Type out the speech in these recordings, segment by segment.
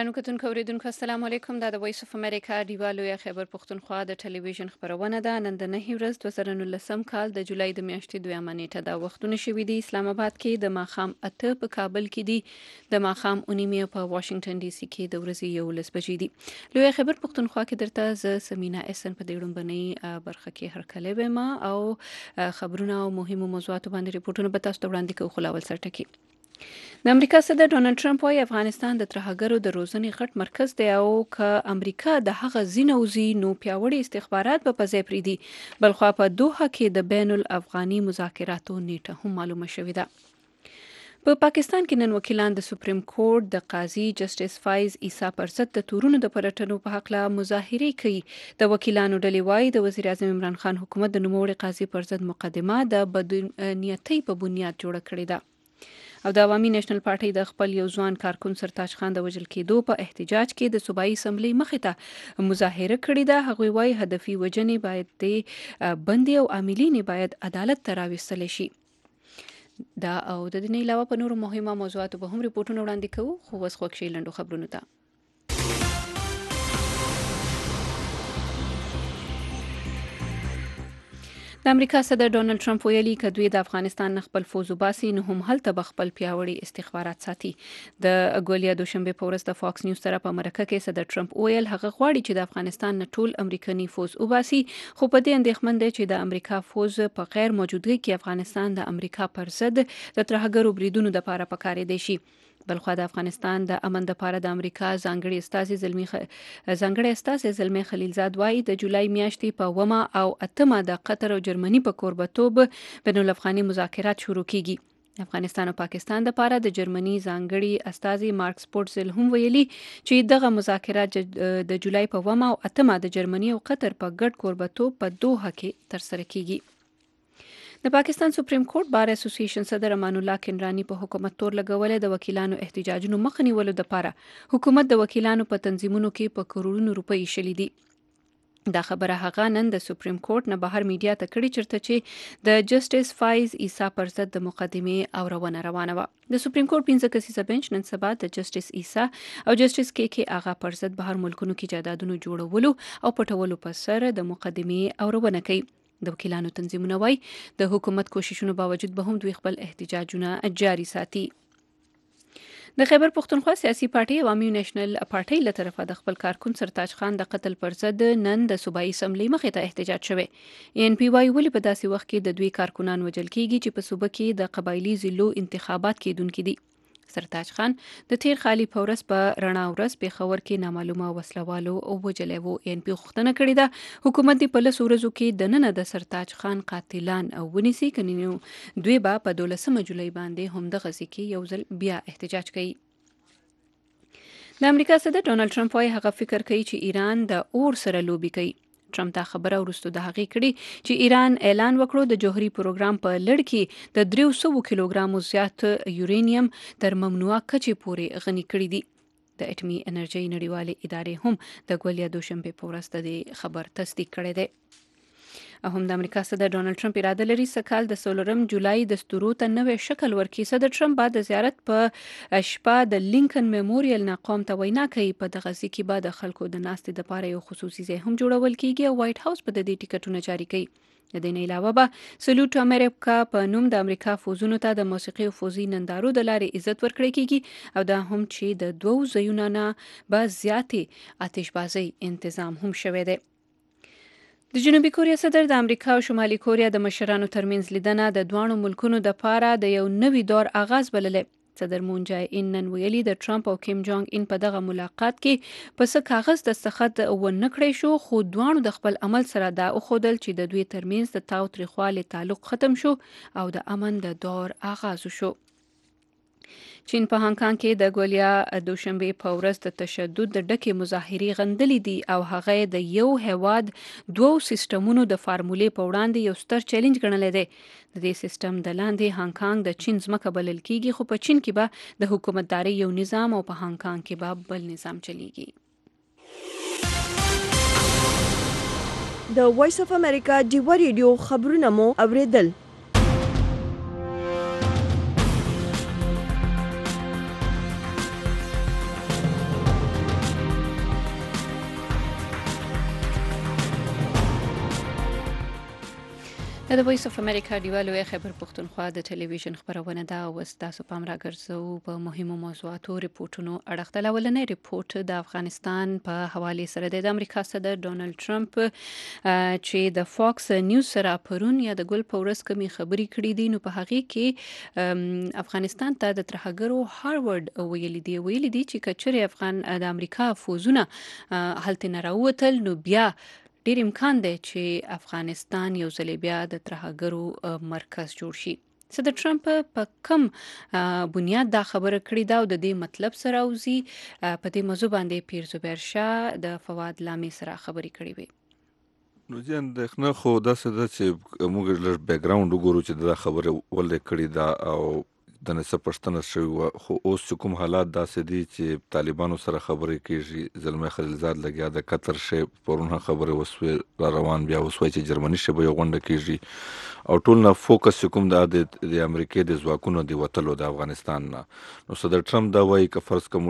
ګرانو کتونکو اوریدونکو السلام علیکم. دا د وایس اف امریکا ډیوا لویه خیبر پښتونخوا د ټلویزیون خبرونه ده. نن د 9 ورځ 2019 کال د جولای د میاشتې 2 نیټه دا وختونه شوي دي. اسلام آباد کې د ماخام 8 په کابل کې دي، د ماخام 9 په واشنگټن ډي سي کې د ورځې 11 بجې دي. لویه خیبر پښتونخوا کې درته ز سمینا اسن په دې ډومبني برخه کې هرکلی ویم او خبرونه او مهمو موضوعاتو باندې ریپورتونه به تاسو ته وړاندې کوو. خلاول سرټکی د امریکا صدر ډونالد ټرمپ وايي افغانستان د ترهګرو د روزنې غټ مرکز دی او که امریکا د هغه زینوزي نو پیاوړي استخبارات په ځای پریدي. بلخوا په دوحه کې د بین الافغاني مذاکراتو نیټه هم معلومه شوې ده. په پاکستان کې نن وکیلان د سپریم کورټ د قاضي جسټس فایز عیسی پر ضد د تورونو د پلټنو په حق له مظاهره کوي. د وکیلانو ډلې وايي د وزیر اعظم عمران خان حکومت د نوموړي قاضي پر ضد مقدمه د بدنیتۍ په بنیاد جوړه کړې ده. او د عوامي نېشنل پارټي د خپل یو ځوان کارکون سرتاج خان د وژل کېدو په احتجاج کې د صوبایي اسمبلی مخې ته مظاهره کړې ده. هغوی وايي هدفي وژنې باید د بندي او عاملین باید عدالت ته راوستل شي. دا او د دې نه علاوه په نورو مهمه موضوعاتو به هم ریپورتونه وړاندې کوو. خو اوس خوښ لنډو خبرونو ته. د امریکا صدر ډونالد ټرمپ ویلي که دوی د افغانستان نه خپل فوز وباسي نو هم هلته به خپل پیاوړي استخبارات ساتي. د ګولیا دوشنبه په ورځ د فاکس نیوز سره په مرکه کې صدر ټرمپ ویل هغه غواړي چې د افغانستان نه ټول امریکایي فوز وباسي، خو په دې اندېښمن دی چې د امریکا فوز په غیر موجودګۍ کې افغانستان د امریکا پر ضد د ترهګرو بریدونو لپاره پکارېدی شي. بلخوا د افغانستان د امن لپاره د امریکا ځانګړي استازي زلمی خلیلزاد وايي د جولای میاشتې په 9 او 8 د قطر او جرمني په کوربتوب بین الافغاني مذاکرات شروع کیږي. افغانستان او پاکستان لپاره د جرمني ځانګړي استازي مارک سپورټزل هم ویلي چې دغه مذاکرات د جولای په 9 او 8 د جرمني او قطر په ګډ کوربتوب په دوحه کې ترسره کیږي. د پاکستان سپریم کورټ بار اسوسییشن صدر امان الله کنرانی په حکومت تور لګولې د وکیلانو احتجاجونو مخ نیولو لپاره حکومت د وکیلانو په تنظیمونو کې په کروڑونو روپۍ شلې دي. دا خبره هغه نن د سپریم کورټ نه بهر میډیا ته کړي چرته چې د جسټس فایز عیسی پر ضد د مقدمې اورونه روانه و. د سپریم کورټ 15 کسیزه بنچ نن سبا د جسټس عیسی او جسټس کې آغا پر ضد بهر ملکونو کې جایدادونو جوړولو او پټولو په سر د مقدمې اورونه کوي. د وکیلانو تنظیمونه وايي د حکومت کوششونو باوجود به هم دوی خپل احتجاجونه جاري ساتي. د خیبر پښتونخوا سیاسي پارټي عوامي نېشنل پارټي له طرفه د خپل کارکون سرتاج خان د قتل پر ضد نن د صوبایي اسمبلی مخې ته احتجاج شوی. ان پی وايي ولې په داسې وخت کې د دوی کارکونان وژل کیږي چې په صوبه کې د قبایلی ضلعو انتخابات کېدونکي دي. سرتاج خان د تیر خالي پورس په رڼا ورځ په خبر کې نامعلومه وسلوالو او وجلې وو. ان پی غوښتنه کړې ده حکومت دی په لس ورځو کې د نن د سرتاج خان قاتلان او ونیسي کنينو دوی به په 12 جولای باندې هم د غزي کې یو ځل بیا احتجاج کوي. د امریکا صدر ډونالد ټرمپ وايي هغه فکر کوي چې ایران د اور سره لوبي کوي. ټرمپ دا خبره ورستو د هغې کړي چې ایران اعلان وکړو د جوهري پروګرام په لړ کې د 300 کیلوګرامو زیات یورانیم تر ممنوعه کچې پورې غني کړي دي. د اټومي انرژي نړیوالې ادارې هم د ګولیا دوشنبه په ورځ د خبر تصدیق کړی دی. هم د امریکا صدر ډونالد ټرمپ اراده لري سکهال د 16 جولای دستورو ته نوې شکل ورکړي. صدر ټرمپ بعد د زیارت په شپه د لینکن میموریل نه قوم ته وینا کوي. په دغه ځای کې بعد د خلکو د ناستې لپاره یو خصوصي ځای هم جوړول کیږي او وایټ هاوس په دې ټیکټونه جاری کوي. د دې نه علاوه به سلوټ امریکا په نوم د امریکا فوزونو ته د موسیقي او فوزي نندارو د لارې عزت ورکړي کیږي او دا هم چې د 2 ځایونو نه به زیاتې آتشبازي تنظیم هم شوی دی. د جنوبي کوریا صدر د امریکا او شمالي کوریا د مشرانو ترمنځ لیدنه د دوانو ملکونو د پاره د یو نوي دور آغاز بللې. صدر مون جای ان نن ویلي د ټرمپ او کیم جونګ ان په دغه ملاقات کې پس کاغذ دستخط ونه کړی شو، خو دوانو د خپل عمل سره دا وښودل چې د دوی ترمنځ د تاوتریخوالي تعلق ختم شو او د امن د دور آغاز شو. چین په هانګ کانګ کې د ګولیا دوشنبه په ورځ د تشدد د ډکې مظاهرې غندلې دي او هغه د یو هواد دوو سیستمونو د فارمولې په وړاندې یو ستر چیلنج ګڼلی دی. د دې سیستم د لاندې هانګ کانګ د چین ځمکه بلل کیږي، خو په چین کې به د حکومتداري یو نظام او په هانګ کانګ کې به بل نظام چلیږي. د وایس اف امریکا ډیوا ریډیو خبرونه مو اوریدل. د وایس اف امریکا دیوالو خبر پښتونخوا د ټلویزیون خبرونه دا او تاسو پام راګرځو په مهمو موضوعاتو ریپورتونو اړخته ولنې ریپورت د افغانستان په حواله سره د امریکا صدر ډونالد ټرمپ چې د فاکس نیوز سره پرون یا د ګل پورس کمی خبري کړې دي نو په هغه کې افغانستان ته د ترهګرو هارورد ویلي دي چې کچري افغان د امریکا فوزونه هلته نه راوتل نو بیا ډیر امکان دی چې افغانستان یو ځل بیا د ترهګرو مرکز جوړ شي. صدر ټرمپ په کوم بنیاد دا خبره کړې ده او د دې مطلب سره اوزي په دې موضوع باندې پیر زبیر شاه د فواد لامي سره خبرې کړې وي. نو ځین د خنه خو داسې ده چې موږ لږ بیک ګراوند وګورو چې دا خبره ولې کړې ده او د نسب پښتنه شوی خو اوس کوم حالات داسې دي چې طالبانو سره خبرې کیږي. زلمه خلیلزاد لګیا د قطر شي پرونه خبره وسوي روان بیا وسوي چې جرمني شي به غونډه کیږي او ټول نه فوکس کوم د امریکای د ځواکونو دی وټلو د افغانستان نه. نو صدر ټرمپ دا وایي چې فرض کوم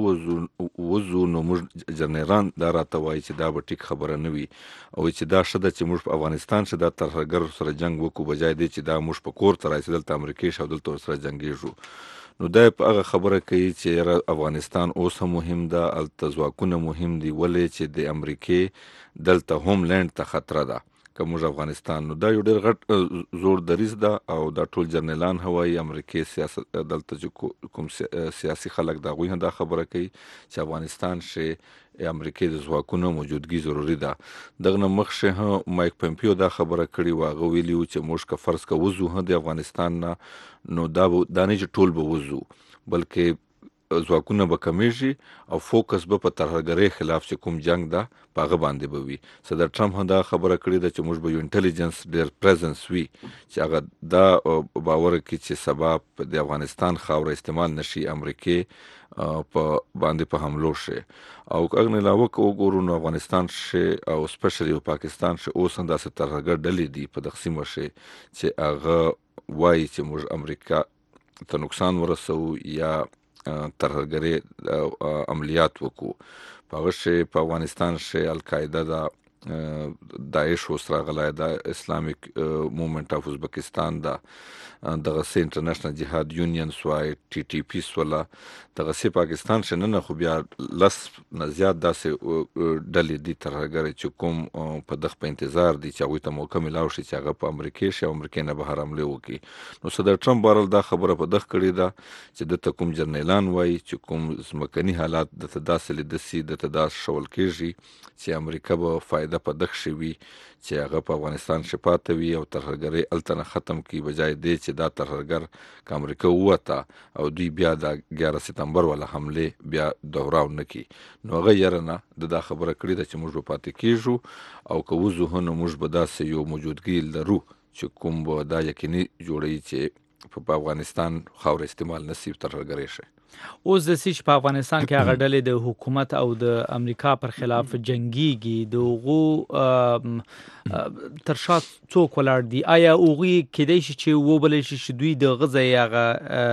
وزو نو موږ جنرال دا راته وایي چې دا به ټیک خبره نه وي او چې دا شته چې موږ په افغانستان چې د ترهګر سره جنگ وکړو بجای دی چې دا موږ په کور تر رسیدل ته امریکای شو دلته سره جنگیږو. نو دا په هغه خبره کوي چې افغانستان اوس هم مهم ده التزواکونه مهم دي ولې چې د امریکای دلته هوم لند ته خطر ده که موږ افغانستان نو دا یو ډېر غټ زور دریز ده او دا ټول جنرالان هوایي امریکای سیاست دلته چې کوم سیاسي خلک دا غوي دا خبره کوي چې افغانستان شي امریکای د ځواکونو موجودګي ضروری ده. دغه مخشه هم مایک پمپیو دا خبره کړې واغه ویلیو چې موږ که فرض کا وزو هم د افغانستان نه نو دا نه چې ټول به وزو بلکې ځواکونه به کمیږي او فوکس به په ترهګرۍ خلاف چې کوم جنگ ده پاغه باندې به وي. صدر ټرمپ هم دا خبره کړې ده چې موږ به یو انټيليجنس ډېر پریزنس وي چې هغه دا باور کوي چې سبب د افغانستان خاور استعمال نشي امریکای په باندې په حملو شي او اغه علاوه وګورو نو افغانستان شي او سپیشلی پاکستان شي اوس هم داسې ترهګر ډلې دي په تقسیم شي چې هغه وایي چې موږ امریکا ته نقصان ورسو یا ترهګری عملیات وکړو. په شي په افغانستان شي القاعده دا داعش وسره غلای دا اسلامیک موومنت اف ازبکستان دا دغه سي انټرنیشنل جهاد یونین سوای ټي ټي پی سولا دغه سي پاکستان شنه خو بیا لس نه زیات داسې ډلې دي ترهګر چې کوم په دغه په انتظار دي چې هغه ته موقع ملاو شي چې هغه په امریکای شي او امریکای نه بهر حمله وکړي. نو صدر ټرمپ بارل دا خبره په دغه کړی ده چې د کوم جنرالان وای چې کوم ځمکني حالات د تداسل د سي د تداس شول کېږي چې امریکا به فائدہ په دغه شي چې هغه په افغانستان شپاته وي او ترهګری التنه ختم کی بجای دی چې دا ترهګر ک امریکا وته او دوی بیا د 11 سپتمبر ولا حمله بیا دوراو نکي. نو غیرنه دا خبره کړې ده چې موږ په پاتې کیږو او کوزو هنو موږ به داسې یو موجودګي لرو چې کوم به دا یقیني جوړي چې په افغانستان خاور استعمال نصیب ترهګری شي. اوس د سیچ په افغانستان کې هغه ډلې د حکومت او د امریکا پر خلاف جنگيږي دغه ترشات څوک ولاړ دي آیا اوغي کېدای شي چې وبلې شي دوی د غزا هغه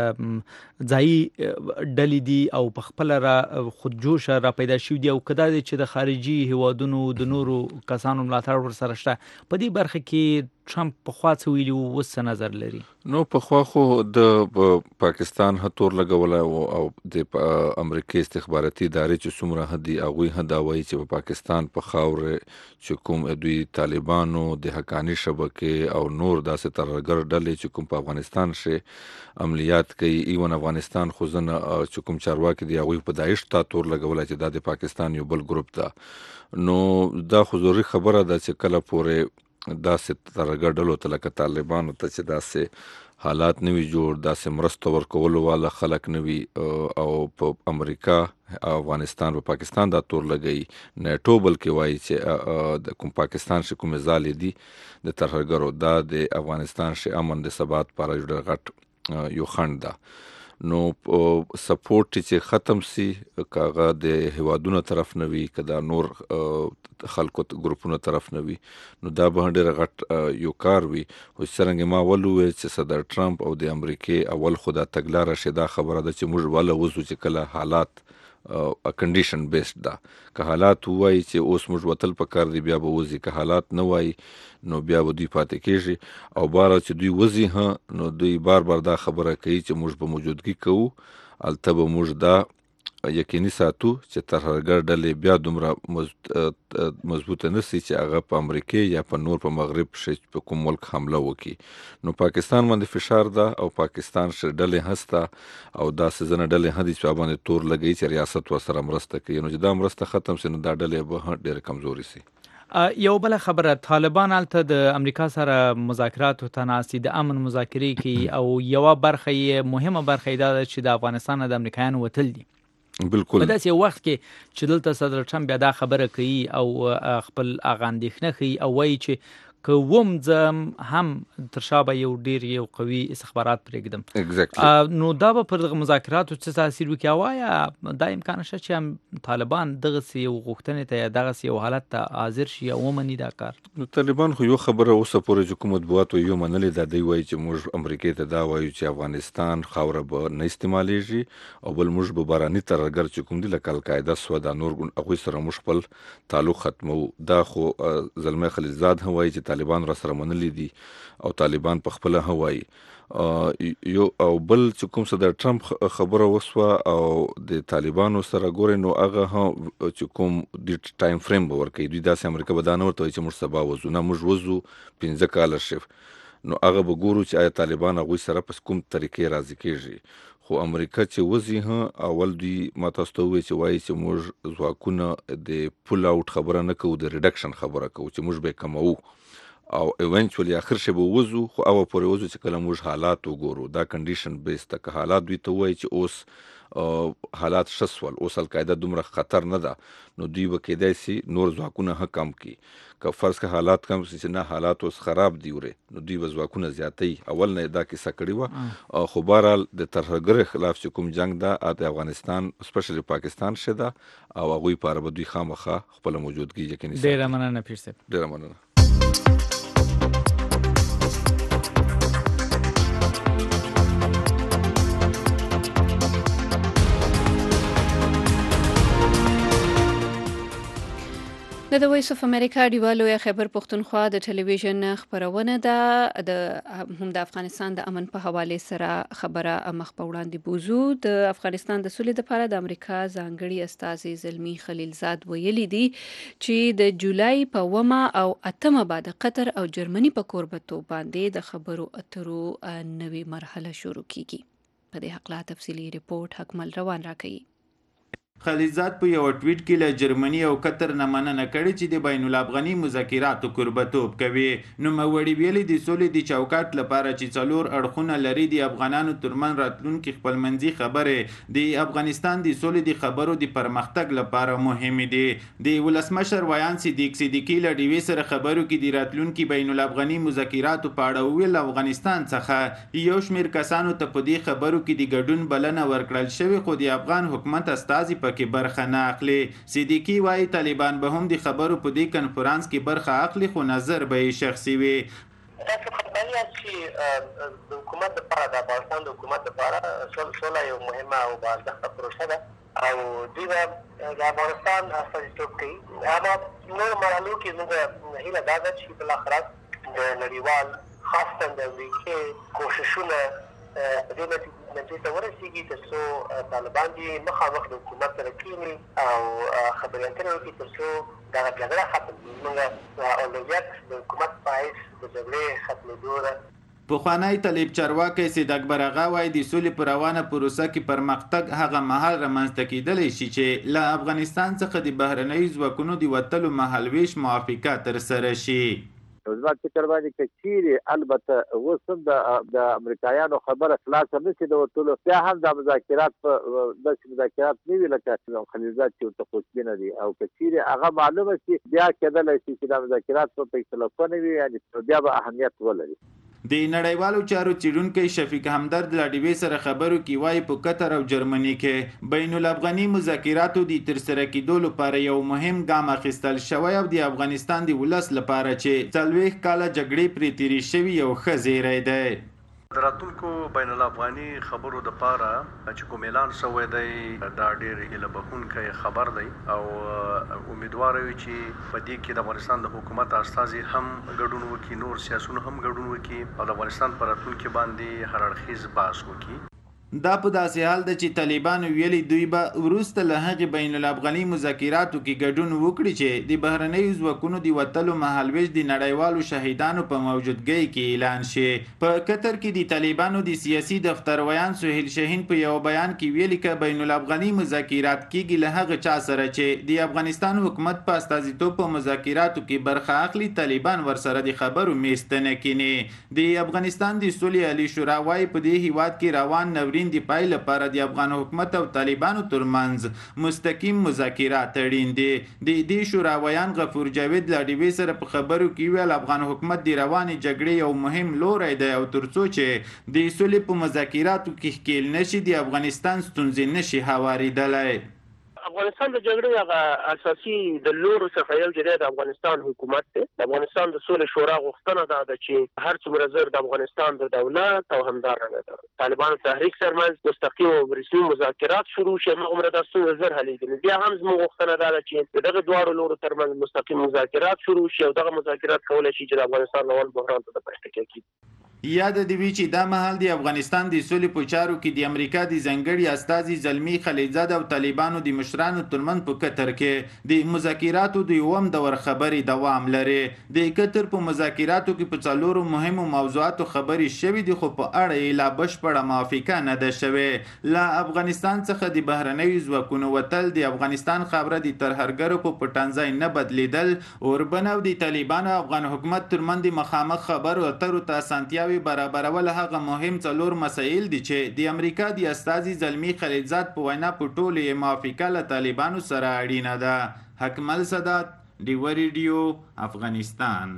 ځای ډلې دي او په خپل را خود جوش را پیدا شوی دی او کدا دي چې د خارجي هوادونو د نورو کسانو ملاتړ ور سره شته په دې برخه کې ټرمپ په خوا څه ویلي وس نظر لري. نو په خوا خو د پاکستان هتور لګول او د امریکای استخباراتي ادارې چې څومره هدي هغه هدا وایي چې په پاکستان په خاور چې کوم دوی طالبانو د حقانی شبکې او نور داسې ترهګر ډلې چې کوم په افغانستان شي عملیات کوي ایون افغانستان خو ځنه چې کوم چارواکي دی هغه په داعش ته تور لګول چې د پاکستان یو بل ګروپ ده. نو دا خو ضروري خبره ده چې کله پورې داسې ترهګر ډلو ته لکه طالبانو ته چې داسې حالات نوي جوړ داسې مرسته ورکولو والا خلک نوي او په امریکا افغانستان او پاکستان دا تور لګي نیټو بلکې وایي چې د کوم پاکستان شي کوم ځالې دي د ترهګرو دا د افغانستان شي امن د ثبات لپاره یو غټ یو خنډ ده. نو سپورټ چې ختم سي کاغه د هوادونو طرف نوي کدا نور خلکو ګروپونو طرف نوي نو دا به ډېر غټ یو کار وي. او څنګه ما ولوي چې صدر ټرمپ او د امریکای اول خدا تګلاره شي دا خبره ده چې موږ ولا وزو چې کله حالات کنډیشن بیسډ ده. که حالات وایي چې اوس موږ وتل پکار دی بیا به وځي، که حالات نه وایي نو بیا به دوی پاتې کېږي. او باره چې دوی وځي نو دوی بار دا خبره کوي چې موږ به موجودګي کوو، هلته به موږ دا یقیني ساتو چې ترهګر ډلې بیا دومره مضبوطه نسی چې هغه په امریکې یا په نور په مغرب په کوم ملک حمله وکړي. نو پاکستان باندې فشار ده او پاکستان ډلې هسته او داسې ځینې ډلې هم دي چې باندې تور لګوي چې ریاست ورسره مرسته کوي. نو چې دا مرسته ختم سي نو دا ډلې به ډېرې کمزوري سي. یو بل خبره، طالبان هلته د امریکا سره مذاکراتو ته ناست دي، د امن مذاکرې کوي او یوه برخه یې مهمه برخه یې دا ده چې د افغانستان د امریکایانو وتل دي. بالکل. په داسې وخت کې چې دلته صدر ټرمپ بیا دا خبره کوي او خپل هغه اندېښنه ښیي او وایي چې که وم ځم هم تر شا به یو قوي استخبارات پرېږدم. نو دا به پر دغه مذاکراتو څه تاثیر وکړي او آیا دا امکان شته چې هم طالبان دغسې یو غوښتنې ته یا دغسې یو حالت ته حاضر شي او ومني دا کار؟ نو طالبان خو یو خبره اوسه پورې چې کوم مطبوعاتو یو منلې ده، دوی وایي چې موږ امریکې ته دا وایو چې افغانستان خاوره به نه استعمالیږي او بل موږ به باراني ترهګر چې کوم دي لکه القاعده سوه دا نور هغوی سره موږ خپل تعلق ختمو. دا خو زلمی خلیلزاد هم وایي چې طالبان را سره منلي دي او طالبان په خپله هم وایي. یو او بل چې کوم څه د ټرمپ خبره وسوه او د طالبانو سره ګورئ نو هغه هم چې کوم د ټایم فریم به ورکوي. دوی داسې امریکا به دا نه ورته وایي چې موږ سبا وځو، نه موږ وځو 15 کاله شف. نو هغه به ګورو چې آیا طالبان هغوی سره په کوم طریقې راضي کېږي. خو امریکا چې وځي اول دوی ما تاسو ته ووایي چې وایي چې موږ ځواکونه د پول آوټ خبره نه کوو، د ریډکشن خبره کوو چې موږ به یې کموو او ایونچولی اخر شی به وځو، خو هغه پورې وځو چې کله موږ حالات وګورو. دا کنډیشن بیس ده. که حالات دوی ته وایي چې اوس حالات ښه سول، اوس القاعده دومره خطر نه ده، نو دوی به کیدای سي نور ځواکونه هم کم کړي. که فرض که حالات کم سي چې نه حالات اوس خراب دی نو دوی به ځواکونه زیاتوي. اول نه دا کیسه کړې وه. خو بهرحال د ترهګرۍ خلاف چې کوم جنګ ده د افغانستان سپیشلی پاکستان شه ده او هغوی پاره به دوی خامخا خپله موجودګي یقیني ساتي. ډېره مننه پیر صاحب. ډېره مننه. د وایس اف امریکا ډیوه لویه خیبر پښتونخوا د ټلویزیون خبرونه ده. هم د افغانستان د امن په حواله سره خبره مخ په وړاندې بوزو. د افغانستان د سولې لپاره د امریکا ځانګړي استازي زلمی خلیلزاد ویلي دي چې د جولای په 1 او 8 بعد قطر او جرمني په کوربتوب باندې د خبرو اترو نوې مرحله شروع کیږي. په دې حق لا تفصیلی ریپورت حکمل روان راکړي. خلیلزاد په یو ټویټ کې له جرمني او قطر نه مننه کړې چې د بین الافغاني مذاکراتو کوربتوب کوي. نوموړي ویلي د سولې د چوکاټ لپاره چې څلور اړخونه لري د افغانانو ترمن راتلونکي خپلمنځي خبرې د افغانستان د سولې د خبرو د پرمختګ لپاره مهمې دي. د ولسمشر ویان صدیقی له ډیوې سره خبرو کې د راتلونکي بین الافغاني مذاکراتو په اړه ویل افغانستان څخه یو شمېر کسانو ته په دې خبرو کې د ګډون بلنه ورکړل شوې، خو د افغان حکومت استازي کې برخه نه اخلي. صدیقی وايي طالبان به هم د خبرو په دې کنفرانس کې برخه اخلي، خو نظر به یې شخصي وي. تاسو خبري چې د حکومت لپاره د افغانستان د حکومت لپاره سوله یو مهمه او باارزښته پروسه ده او دوی به د افغانستان استازیتوب کوي. اما نور مرحلو کې موږ هیله دا ده چې بالاخره د نړیوال خاصه د امریکې کوششونه د نتیجې ته ورسیږي تر څو طالبان دې مخامخ د حکومت سره کیني او خبرې اترې وکړي تر څو دغه جګړه ختم شي. موږ اولویت د حکومت په حیث د جګړې ختمېدو ده. پخوانی طالب چارواکی سید اکبر اغا وایي د سولې په روانه پروسه کې پرمختګ هغه مهال رامنځته کېدلی شي چې له افغانستان څخه د بهرنیو ځواکونو د وتلو مهالویش موافقه ترسره شي. زما فکر باندې که چیرې البته اوس هم د امریکایانو خبره خلاصه نه شي د وتلو، بیا هم دا مذاکرات داسې مذاکرات نه وي لکه خلیلزاد چې ورته خوشبینه دي، او که چیرې هغه معلومه شي بیا کېدلی شي چې دا مذاکرات په اختلافونه وي، یعنې بیا به اهمیت ولري. د نړیوالو چارو څیړونکی شفیق همدرد له ډیوې سره خبرو کې وایي په قطر او جرمني کې بین الافغاني مذاکراتو د ترسره کېدو لپاره یو مهم ګام اخیستل شوی او د افغانستان د ولس لپاره چې 40 کاله جګړې پرې تېرې شوي یو ښه زیری دی. راتلونکو بین الافغاني خبرو د پاره چې کوم اعلان شوی دی دا ډېر هیله بخښونکی خبر دی او امیدوار یو چې په دې کې د افغانستان د حکومت استازي هم ګډون وکړي، نور سیاسيون هم ګډون وکړي او د افغانستان پر راتلونکي باندې هر اړخیز بحث وکړي. دا په داسې حال ده چې طالبانو ویلي دوی به وروسته له هغې بین الافغاني مذاکراتو کې ګډون وکړي چې د بهرنیو ځواکونو د وتلو مهالویش د نړیوالو شهیدانو په موجودګۍ کې اعلان شي. په قطر کې د طالبانو د سیاسي دفتر ویان سهیل شاهین په یو بیان کې ویلي که بین الافغاني مذاکرات کېږي له هغه چا سره چې د افغانستان حکومت په استازیتوب په مذاکراتو کې برخه اخلي، طالبان ورسره د خبرو میز ته نه کیني. د افغانستان د صلح عالی شورا وایي په دې هیواد کې روان نورین د پای لپاره د افغان حکومت او طالبانو ترمنځ مستقیم مذاکرات اړین دي. د دې شوراویان غفور جاوید لا ډیوي سره په خبرو کې ویل افغان حکومت د روانې جګړې یو مهم لوری دی او ترڅو چې د صلح په مذاکراتو کې ښکیل نشي د افغانستان ستونزې نشي هواریدلی. افغانستان د جګړې هغه اساسي د لورو څخه یو چې د افغانستان حکومت دی. د افغانستان د سولې شورا غوښتنه ده چې هر څومره زر د افغانستان د دولت او همدارنګه د طالبانو تحریک سرمنځ مستقیم او رسمي مذاکرات شروع شي، هغومره دا ستونزه زر حلیږي. بیا هم زموږ غوښتنه ده چې دغه دواړو لورو ترمنځ مستقیم مذاکرات شروع شي او دغه مذاکرات کولی شي چې د افغانستان اول بحران ته د پښتکه کړي. یاد دی وی چې دا مهال د افغانستان د سولې په چارو کې د امریکا د ځنګړي استازي زلمی خلیلزاد او طالبانو د مشرانو ترمنځ په قطر کې د مذاکراتو د یوم دور خبري دوام لري. د قطر په مذاکراتو کې په څلورو مهمو موضوعاتو خبري شوې دي، خو په اړه یې لا بشپړه موافقه نه ده شوې. له افغانستان څخه د بهرنیو ځواکونو وتل د افغانستان خبره د ترهګرو په پټنځای نه بدلیدل، اوربن او د طالبانو افغان حکومت ترمنځ مخامخ خبرو اترو ته اسانتیا برابرول هغه مهم څلور مسایل دي چې د امریکا د استازي زلمی خلیلزاد په وینا په ټولو یې موافقه له طالبانو سره اړینه ده. حکمل سادات، ډیوه ریډیو، افغانستان.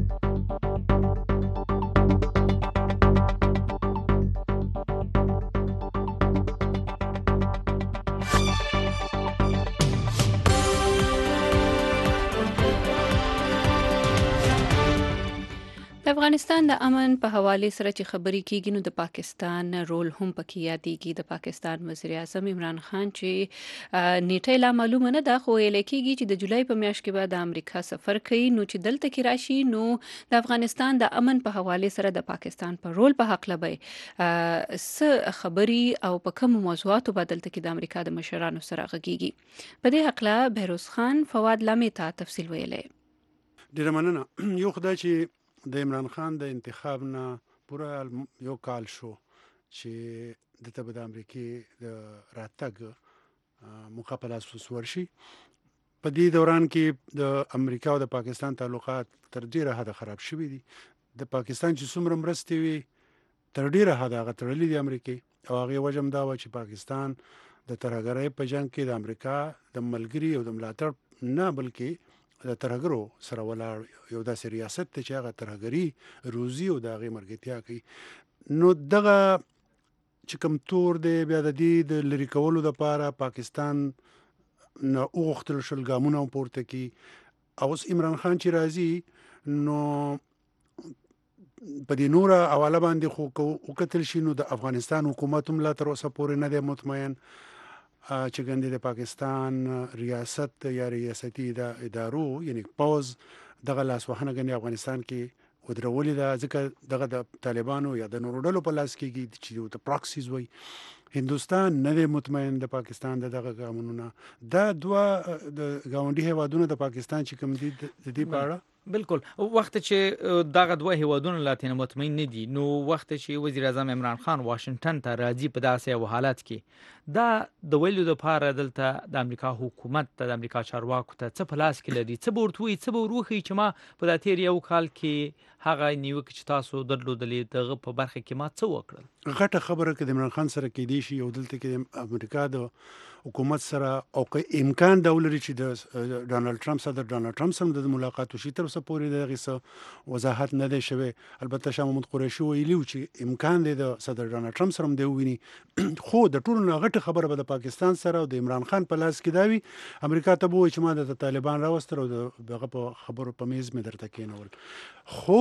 د افغانستان د امن په حواله سره چې خبرې کیږي نو د پاکستان رول هم پکې یادېږي. د پاکستان وزیر اعظم عمران خان چې نیټه لا معلومه نه ده، خو ویل کېږي چې د جولای په میاشت کې به د امریکا سفر کوي، نو چې دلته کې راشي نو د افغانستان د امن په حواله سره د پاکستان په رول په حق لبي څه خبري او په کوم موضوعاتو به دلته کې د امریکا د مشرانو سره غږیږي. په دې حق لا بهروز خان فواد لامې ته تفصیل ویلې. ډیره مننه. یو خدای چې د عمران خان د انتخاب نه پوره یو کال شو چې د تبع د امریکای د راتګ موقع په لاس ورشي. په دې دوران کې د امریکا او د پاکستان تعلقات تر ډیره حد خراب شوي دي. د پاکستان چې څومره مرستې وي تر ډیره حد هغه تړلې دي امریکای، او هغه وجه هم دا و چې پاکستان د ترهګرۍ په جنگ کې د امریکا د ملګري او د ملاتړ نه بلکې د ترهګرو سره ولاړ یو داسې ریاست ته چې هغه ترهګري روزي او د هغې مرګتیا کوي. نو دغه چې کوم تور دی بیا د دې د لرې کولو دپاره پاکستان نه وغوښتل شول ګامونه پورته کړي. او اوس عمران خان چې راځي نو په دې نوره حواله باندې خو وکتل شي نو د افغانستان حکومت هم لا تر اوسه پورې نه دی مطمئن چې ګندې د پاکستان ریاست یا ریاستي ادارو یعنی پوز دغه لاسوهنه ګنې افغانستان کې ودرولې ده، ځکه دغه د طالبانو یا د نورو ډلو په لاس کې چې د پراکسیز وایي. هندوستان نه دی مطمئن د پاکستان دغه ګامونو. دا دوه د ګاونډي هیوادونو د پاکستان چې کوم دي د دې په اړه بالکل وخت چې دغه دوه هیوادونه لاتین مطمئن نه دي، نو وخت چې وزیر اعظم عمران خان واشنگټن ته راځي په داسې یو حالت کې دا د ویلو لپاره دلته د امریکا حکومت ته د امریکا چارواکو ته څه په لاس کې لري، څه به ورته وایي، څه به وروښيي چې ما په دا تیر یو کال کې هغه نیوکې چې تاسو درلودلې دغه په برخه کې ما څه وکړل. غټه خبره کې د عمران خان سره کېدی شي او دلته کې د امریکا د حکومت سره او که امکان دا ولري چې د ډانلډ ټرمپ صدر ډانلډ ټرمپ سره د ملاقات وشي، تر اوسه پورې دغه څه وضاحت نه دی شوی. البته شاه محمود قریشي ویلي چې امکان دی د صدر ډانلډ ټرمپ سره هم دی وویني، خو د ټولو نه غټه خبره به د پاکستان سره او د عمران خان په لاس کې دا وي. امریکا ته به وایي چې ما د طالبان راوستل او دغه په خبرو په میز مې درته کېنول. خو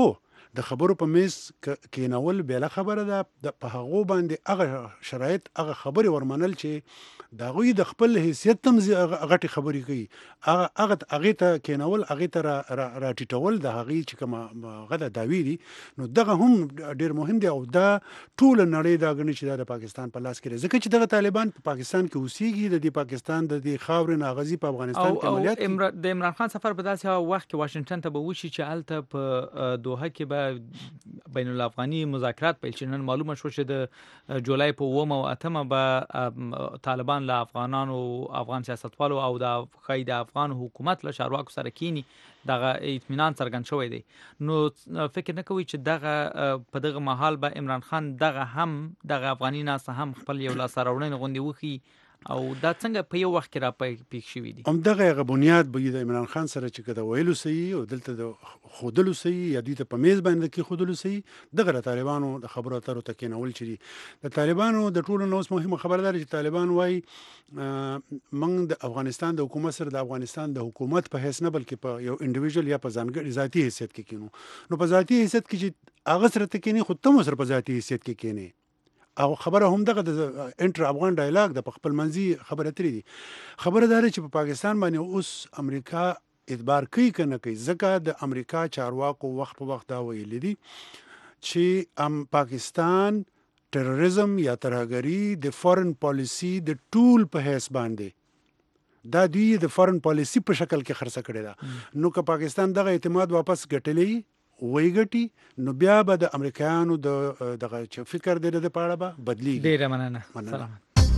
د خبرو په میز کېنول بل خبره ده د په هغه باندې هغه شرایط هغه خبري ورمنل چې دا غوي د خپل حیثیت تم غټي خبري کوي هغه ته کېنول هغه ته راټیټول د هغه چې کوم غدا داوی دي نو دغه هم ډیر مهم دی او دا ټول نړۍ دا غني چې د پاکستان په لاس کې ځکه چې دغه طالبان په پاکستان کې اوسېږي د پاکستان د خاورې ناغزي په افغانستان کې عملیات د عمران خان سفر په داسې وخت کې واشنگټن ته به وشي چې الته په دوحه کې به بین الافغاني مذاکرات پیل شي. نن معلومه شو چې د جولای په 8 او 8 به طالبان له افغانانو افغان سیاستوالو او د خید افغان حکومت له چارواکو سره کینی دغه اطمینان څرګند شوی دی. نو فکر نه کوي چې دغه په دغه محل به عمران خان دغه هم دغه افغاني ناس هم خپل یو لاس راوړنه غوندي وخی او دا څنګه په یو وخت کې را پیښ شوی دي؟ دغه بنیاد به د عمران خان سره چې کده ویلو سي او دلته د خودلو سي یا دوی ته په میز باندې کې خودلو سي دغه طالبانو د خبرو اترو ته کېنول چي د طالبانو د ټولو نو مهمه خبردار چې طالبان وای موږ د افغانستان د حکومت سره د افغانستان د حکومت په حیث نه بلکې په یو انډیویډوال یا په ځانګړي ذاتی حیثیت کې کینو نو په ذاتی حیثیت کې چې هغه سره ته کینی خود ته سره په ذاتی حیثیت کې کینی او خبره هم دغه د انټر افغان ډایلاګ د خپل منځي خبره ترې دي. خبره دار چې په پاکستان باندې اوس امریکا اعتبار کوي کنه کوي ځکه د امریکا چارواکو وخت په وخت دا ویل دي چې پاکستان ټیرریزم یا ترهګری د فورن پالیسی د ټول په حساب باندې دا دوی د فورن پالیسی په شکل کې خرڅ کړي دا نو که پاکستان دغه اعتماد واپس ګټلې ویګټي نو بیا به د امریکایانو دغه فکر د پاره به بدلیږي. ډیره مننه. سلام.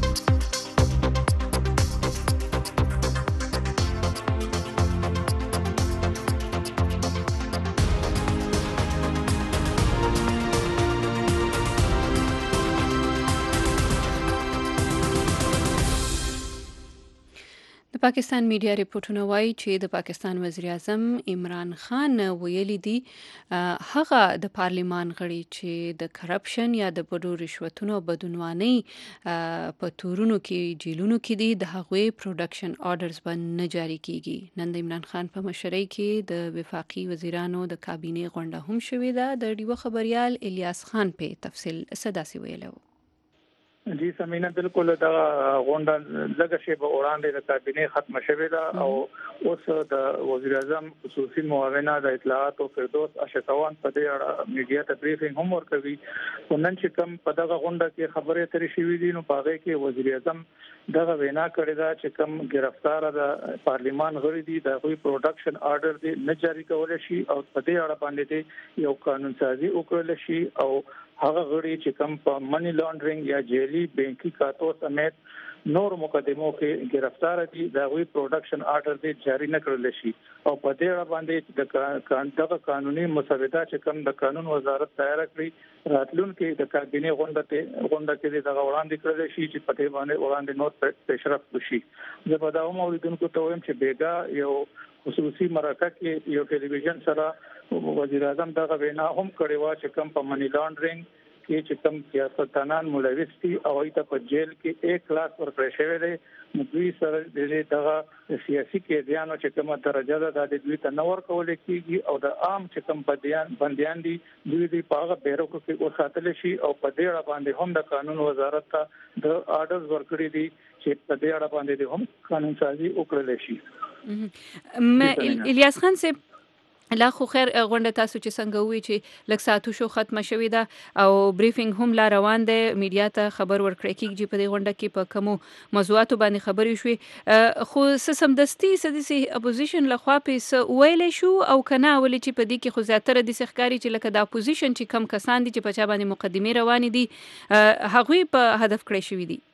پاکستان میډیا ریپورتونه وایي چې د پاکستان وزیر اعظم عمران خان ویلي دي هغه د پارلیمان غړي چې د کرپشن یا د بډو رشوتونو بدعنواني په تورونو کې جیلونو کې دي د هغوی پروډکشن آرډرز باندې نه جاری کیږي. نن د عمران خان په مشرۍ کې د وفاقي وزیرانو د کابینې غونډه هم شوې ده. د ډیوه خبريال الیاس خان په تفصیل صداسي ویلو. جی سمینا بالکل دا غونډه لږه شی به وړاندې د کابینې ختم شوې ده او اوس د وزیر اعظم خصوصي معاونه د اطلاعات او فردوس اشتوان په دې اړه میډیا ته بریفینګ هم ورکوي. نن چې کوم په دغه غونډه کې خبرې اترې شوې دي نو په هغه کې وزیر اعظم دغه وینا کړې ده چې کوم گرفتار د پارلیمان غړي دي د غوي پروډکشن آرډر دی نه جاری کول شي او په دې اړه باندې یو قانون سازي وکړل شي او هغه غړي چې کوم په منی لانډرینګ یا جیلی بانکي کاتو سمیت نور مقدمو کې گرفتار دي دا وی پروډکشن آرډر دی جاری نه کړل شي او په دې اړه باندې د قانوني مسوده چې کوم د قانون وزارت تیار کړی راتلونکي د کابینې غونډه کې د وړاندې کړل شي چې په دې باندې وړاندې نور پیشرفت وشي. زه په دا موریدونکو ته وایم چې بیګا یو خصوصي مرکه کې یو ټلویزیون سره وزیر اعظم دغه وینا هم کړې و چې کوم په منی لانډرینګ کې چې کوم سیاستدانان ملوث دي او ایته په جیل کې 1 لاکھ ورکړی شوی دی نو دوی سره د دغه سیاسي قیدیانو چې کومه درجه ده د دوی ته نور کول کېږي او د عام چې کوم بنديان دي دوی په هغه بیرو کې وساتل شي او په دې اړه باندې هم د قانون وزارت ته د آرډرز ورکړي دي چې په دې اړه باندې هم قانون سازي وکړل شي. الیاس خان صاحب لا خو خیر غونډه تاسو چې څنګه وی چې لږ ساعتو شو ختمه شوې ده او بریفینګ هم لا روان دی میډیا ته خبر ورکړی کیږي چې په دې غونډه کې په کومو موضوعاتو باندې خبرې شوې خو سمدستي سدسي اپوزیشن لخوا په ویلې شو او کنه ولې چې په دې کې خو زیاتره د سخکاری چې لکه د اپوزیشن چې کم کسان دي چې په چا باندې مقدمه روان دي هغوی په هدف کړی شوې دي.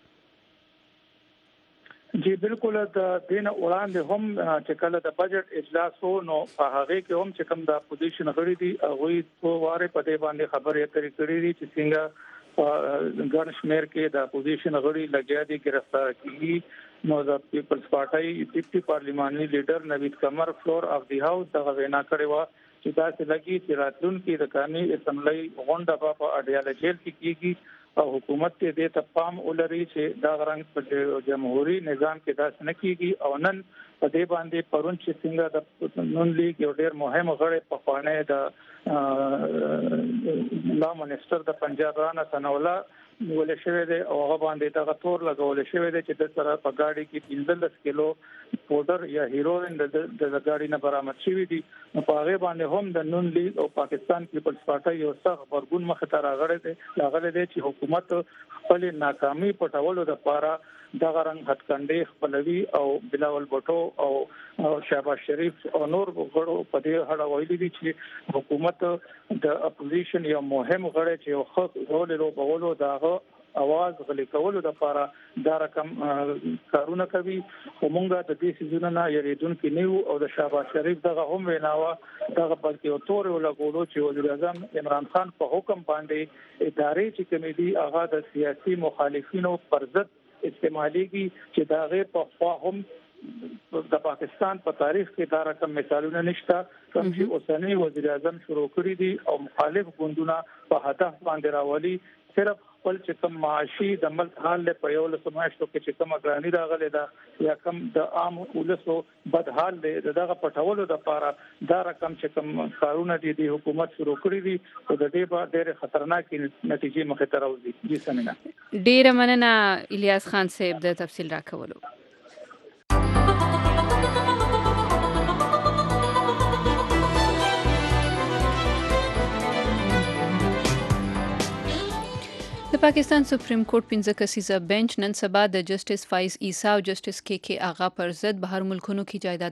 جی بالکل د دین وړاندې هم چې کله د بجټ اجلاس وو نو په هغه کې هم چې کوم د اپوزیشن غړي دي هغه په واره په دې باندې خبرې اترې کړې دي چې څنګه ګڼ شمېر کې د اپوزیشن غړي لګیا دي گرفتار کیږي نو د پیپلز پارټي ډیپټي پارلیماني لیډر نوید قمر فلور اف دی هاوس دغه وینا کړې و چې دا څه لګي چې راتلونکي د قانوني اسمبلی غونډه په اډیاله جیل کې کیږي او حکومت ته د تپام ولري چې دا غرنګ په جمهوریت نظام کې داس نه کیږي او نن په دې باندې پرون چې څنګه د نون لیگ یو ډېر مهم غړی په خوانه د لا منسٹر د پنجاب رانا سنولا ولې شوی دی او هغه باندې دا تور لګول شوی دی چې د سره په گاډي کې 15 کیلو پودر یا هیروین د گاډي نه برآمد شوی دی. په هغه باندې هم د نون لیگ او پاکستان پیپلز پارټي یو څه خبرګون مخ ته راغلی دی چې حکومت خپل ناکامي پټولو لپاره دا رنګ هټکندې خپلوي او بلاول بټو او شهباز شریف او نور غړو په دې اړه ویلي دي چې حکومت د اپوزیشن یو مهم غړی چې یو خاص رول لوبولو داغه اواز غلي کولو لپاره دا رقم کارونه کوي. همغه د دې سيزونه نه یریدونکو نیو او د شهباز شریف دغه هم ویناوه دغه بلکې او تور ولګولو چې وزیر اعظم عمران خان په حکم باندې ادارې چې کمیټي هغه د سیاسي مخالفینو پر ضد استعماليږي چې دا غیر په فهم د پاکستان په تاریخ کې دا رقم مثالونه نشته کوم چې اوسنی وزیر اعظم شروع کړی دي او مخالف ګوندونه په هدف باندې راولي صرف خپل چې کوم معاشي د ملک حال له په یو له سماشتو کې چې کوم اګرانی راغلي دا یا کوم د عام ولسو بد حال دی دغه پټولو د لپاره دا رقم چې کوم کارونه دي حکومت شروع کړی دي او د دې په ډېر خطرناک نتیجې مخې ته راوځي. جی سمینا ډېر مننه الیاس خان صاحب د تفصیل راکولو. د پاکستان سپریم کورټ 15 کسیزه بنچ نن سبا د جسټس فایز عیسی او جسټس کے آغا پر ضد بهر ملکونو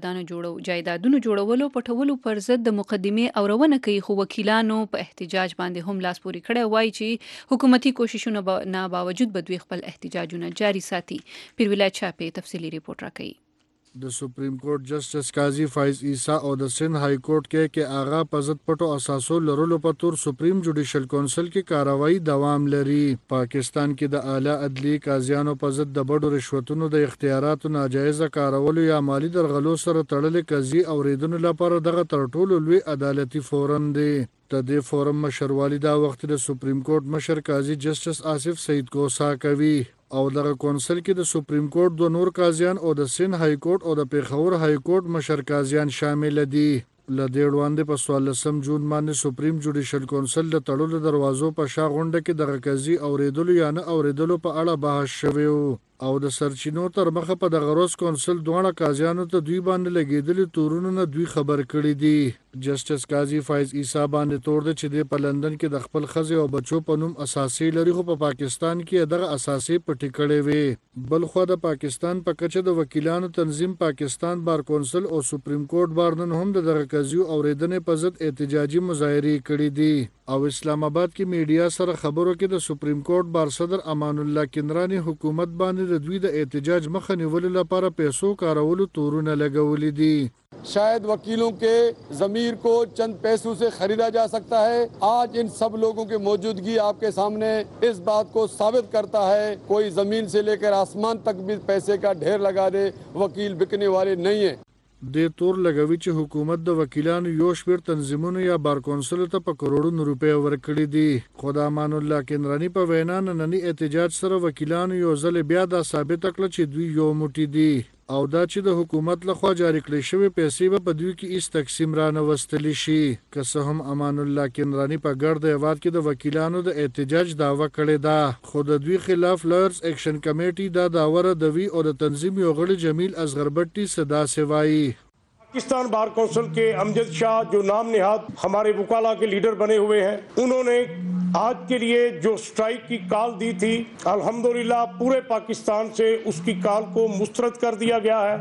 کې جایدادونو جوړولو پټولو پر ضد د مقدمه اورونه کوي خو وکیلانو په احتجاج باندې هم لاس پوري کړی وای چې حکومتي کوششونو نه باوجود بدوي خپل احتجاجونه جاری ساتي. پیر ولایت شاپې تفصیلی ریپورت راکړي. د سپریم کورټ جسټس قاضي فایز عیسی او د سند های کورټ کې آغا پزت پټو اساسو لرلو په تور سپریم جوډیشل کونسل کې کاروایی دوام لري. پاکستان کې د اعلی عدلی قاضیانو پزت د بډو رشوتونو د اختیاراتو ناجایزه کارولو یا مالی درغلو سره تړلې قضیې اوریدنو لپاره دغه تر ټولو لوی عدالتي فورم دی. د دې فورم مشروالی دا وخت د سپریم کورټ مشر قاضي جسټس آصف سعید کوسا کوي او دغه کونسل کې د سپریم کورټ د نور قاضیان او د سند های کورټ او د پیښور های کورټ مشر قاضیان شامل دي. لدې وړاندې په 14 جون باندې سپریم جوډیشل کونسل د تړلو دروازو په شا غونډه کې دغه قضیې اوریدلو یا نه اوریدلو په اړه بحث شوی او د سرچینو تر مخه په دغه روز کونسل دوه قاضیانو ته دوی باندې لګیدلي تورونه نه دوی خبر کړی دي. جسټس قاضي فایز عیسی باندې تور دی چې د لندن کې د خپل خزې او بچو په نوم اساسي لري خو په پاکستان کې دغه اساسي پټی کړی وي. بل خو د پاکستان په کچه د وکیلانو تنظیم پاکستان بار کونسل او سپریم کورټ بار نن هم دغه قضیو اوریدنې په ضد احتجاجي مظاهرې کړې دي او اسلام آباد کې میډیا سره خبرو کې د سپریم کورټ بار صدر امان الله کندرانی حکومت باندې د دوی د احتجاج مخه نیولو لپاره پیسو کارولو تورونه لګولې دي. शायद वकीलों के ज़मीर को चंद पैसों से खरीदा जा सकता है. आज इन सब लोगों की मौजूदगी आपके सामने इस बात को साबित करता है कोई ज़मीन से लेकर आसमान तक भी पैसे का ढेर लगा दे वकील बिकने वाले नहीं है. د تور لګوي چې حکومت د وکیلانو یو شمېر تنظیمونو یا بار کونسل ته په کروڑونو روپۍ ورکړي دي. خدا امان الله کندرانی په وینا نننی احتجاج سره وکیلانو یو ځل بیا دا ثابت کړ چې دوی یو موټی دي او دا چې د حکومت لخوا جاری کړې شوی پیسې به په دوی کې ایست تقسیم را نه وستلی شي. که څه هم امان الله کندرانی په ګرد هیواد کې د وکیلانو د احتجاج دعوه کړې ده خو د دوی خلاف لایرز ایکشن کمیټي دا داوه ردوي او د تنظیم یو غړي جمیل اصغر بټي صدا سوای. पाकिस्तान बार काउंसिल के अमजद शाह जो नाम निहाद हमारे वकाला के लीडर बने हुए हैं, उन्होंने आज के लिए जो स्ट्राइक की कॉल दी थी अल्हम्दुलिल्लाह पूरे पाकिस्तान से उसकी कॉल को मुस्तरद कर दिया गया है.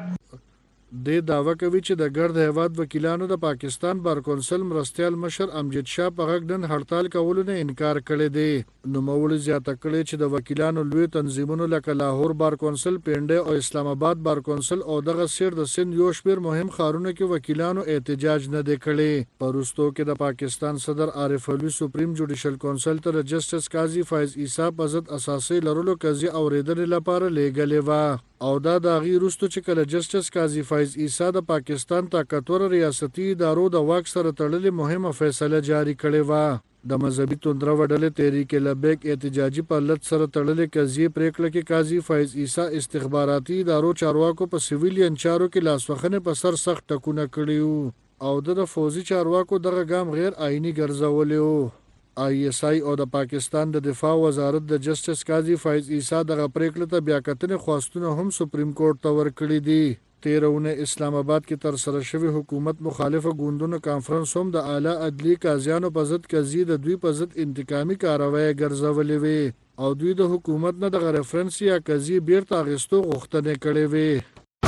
د داوا کوي چې د ګرد هیواد وکیلانو د پاکستان بار کونسل مرستیال مشر امجد شاه په غږ نن هړتال کولو نه انکار کړی دی. نوموړي زیاته کړی چې د وکیلانو لوی تنظیمونو لکه لاهور بار کونسل، پنډه او اسلام آباد بار کونسل او دغه سیر د سند یو شمېر مهم ښارونو کې وکیلانو احتجاج نه دی کړی. پروستو کې د پاکستان صدر عارف علوي سپریم جوډیشل کونسل ته د جسټس قاضي فایز عیسی په ضد اساسي لرلو قضیه اوریدنې لپاره لیږلې وه. او دا د هغې وروسته چې کله جسټس قاضي فایز عیسی د پاکستان طاقتور ریاستي ادارو د واک سره تړلې مهمه فیصله جاری کړې وه. د مذهبي توندره وډلې تحریک لبیک احتجاجي پالت سره تړلې قضیې پریکړه کې قاضي فایز عیسی استخباراتي ادارو چارواکو په سیویلین چارو کې لاسوهنې په سر سخت ټکونه کړي وو او د فوزي چارواکو دغه ګام غیر آئینی ګرځولی وو. ISI او د پاکستان د دفاع وزارت د جسټس قاضي فایز عیسی دغه پریکړه ته بیا کتنې خواستونه هم سپریم کورټ ته ورکړي دي. 13 اسلام آباد کې تر سره شوی حکومت مخالفه ګوندونو کانفرنس هم د اعلی عدلی قاضیانو په ضد قضیې د دوی په ضد انتقامي کاروایی ګرځولې وي او دوی د حکومت نه دغه ریفرنس یا قضیې بیرته اخیستو غوښتنې کړې وي.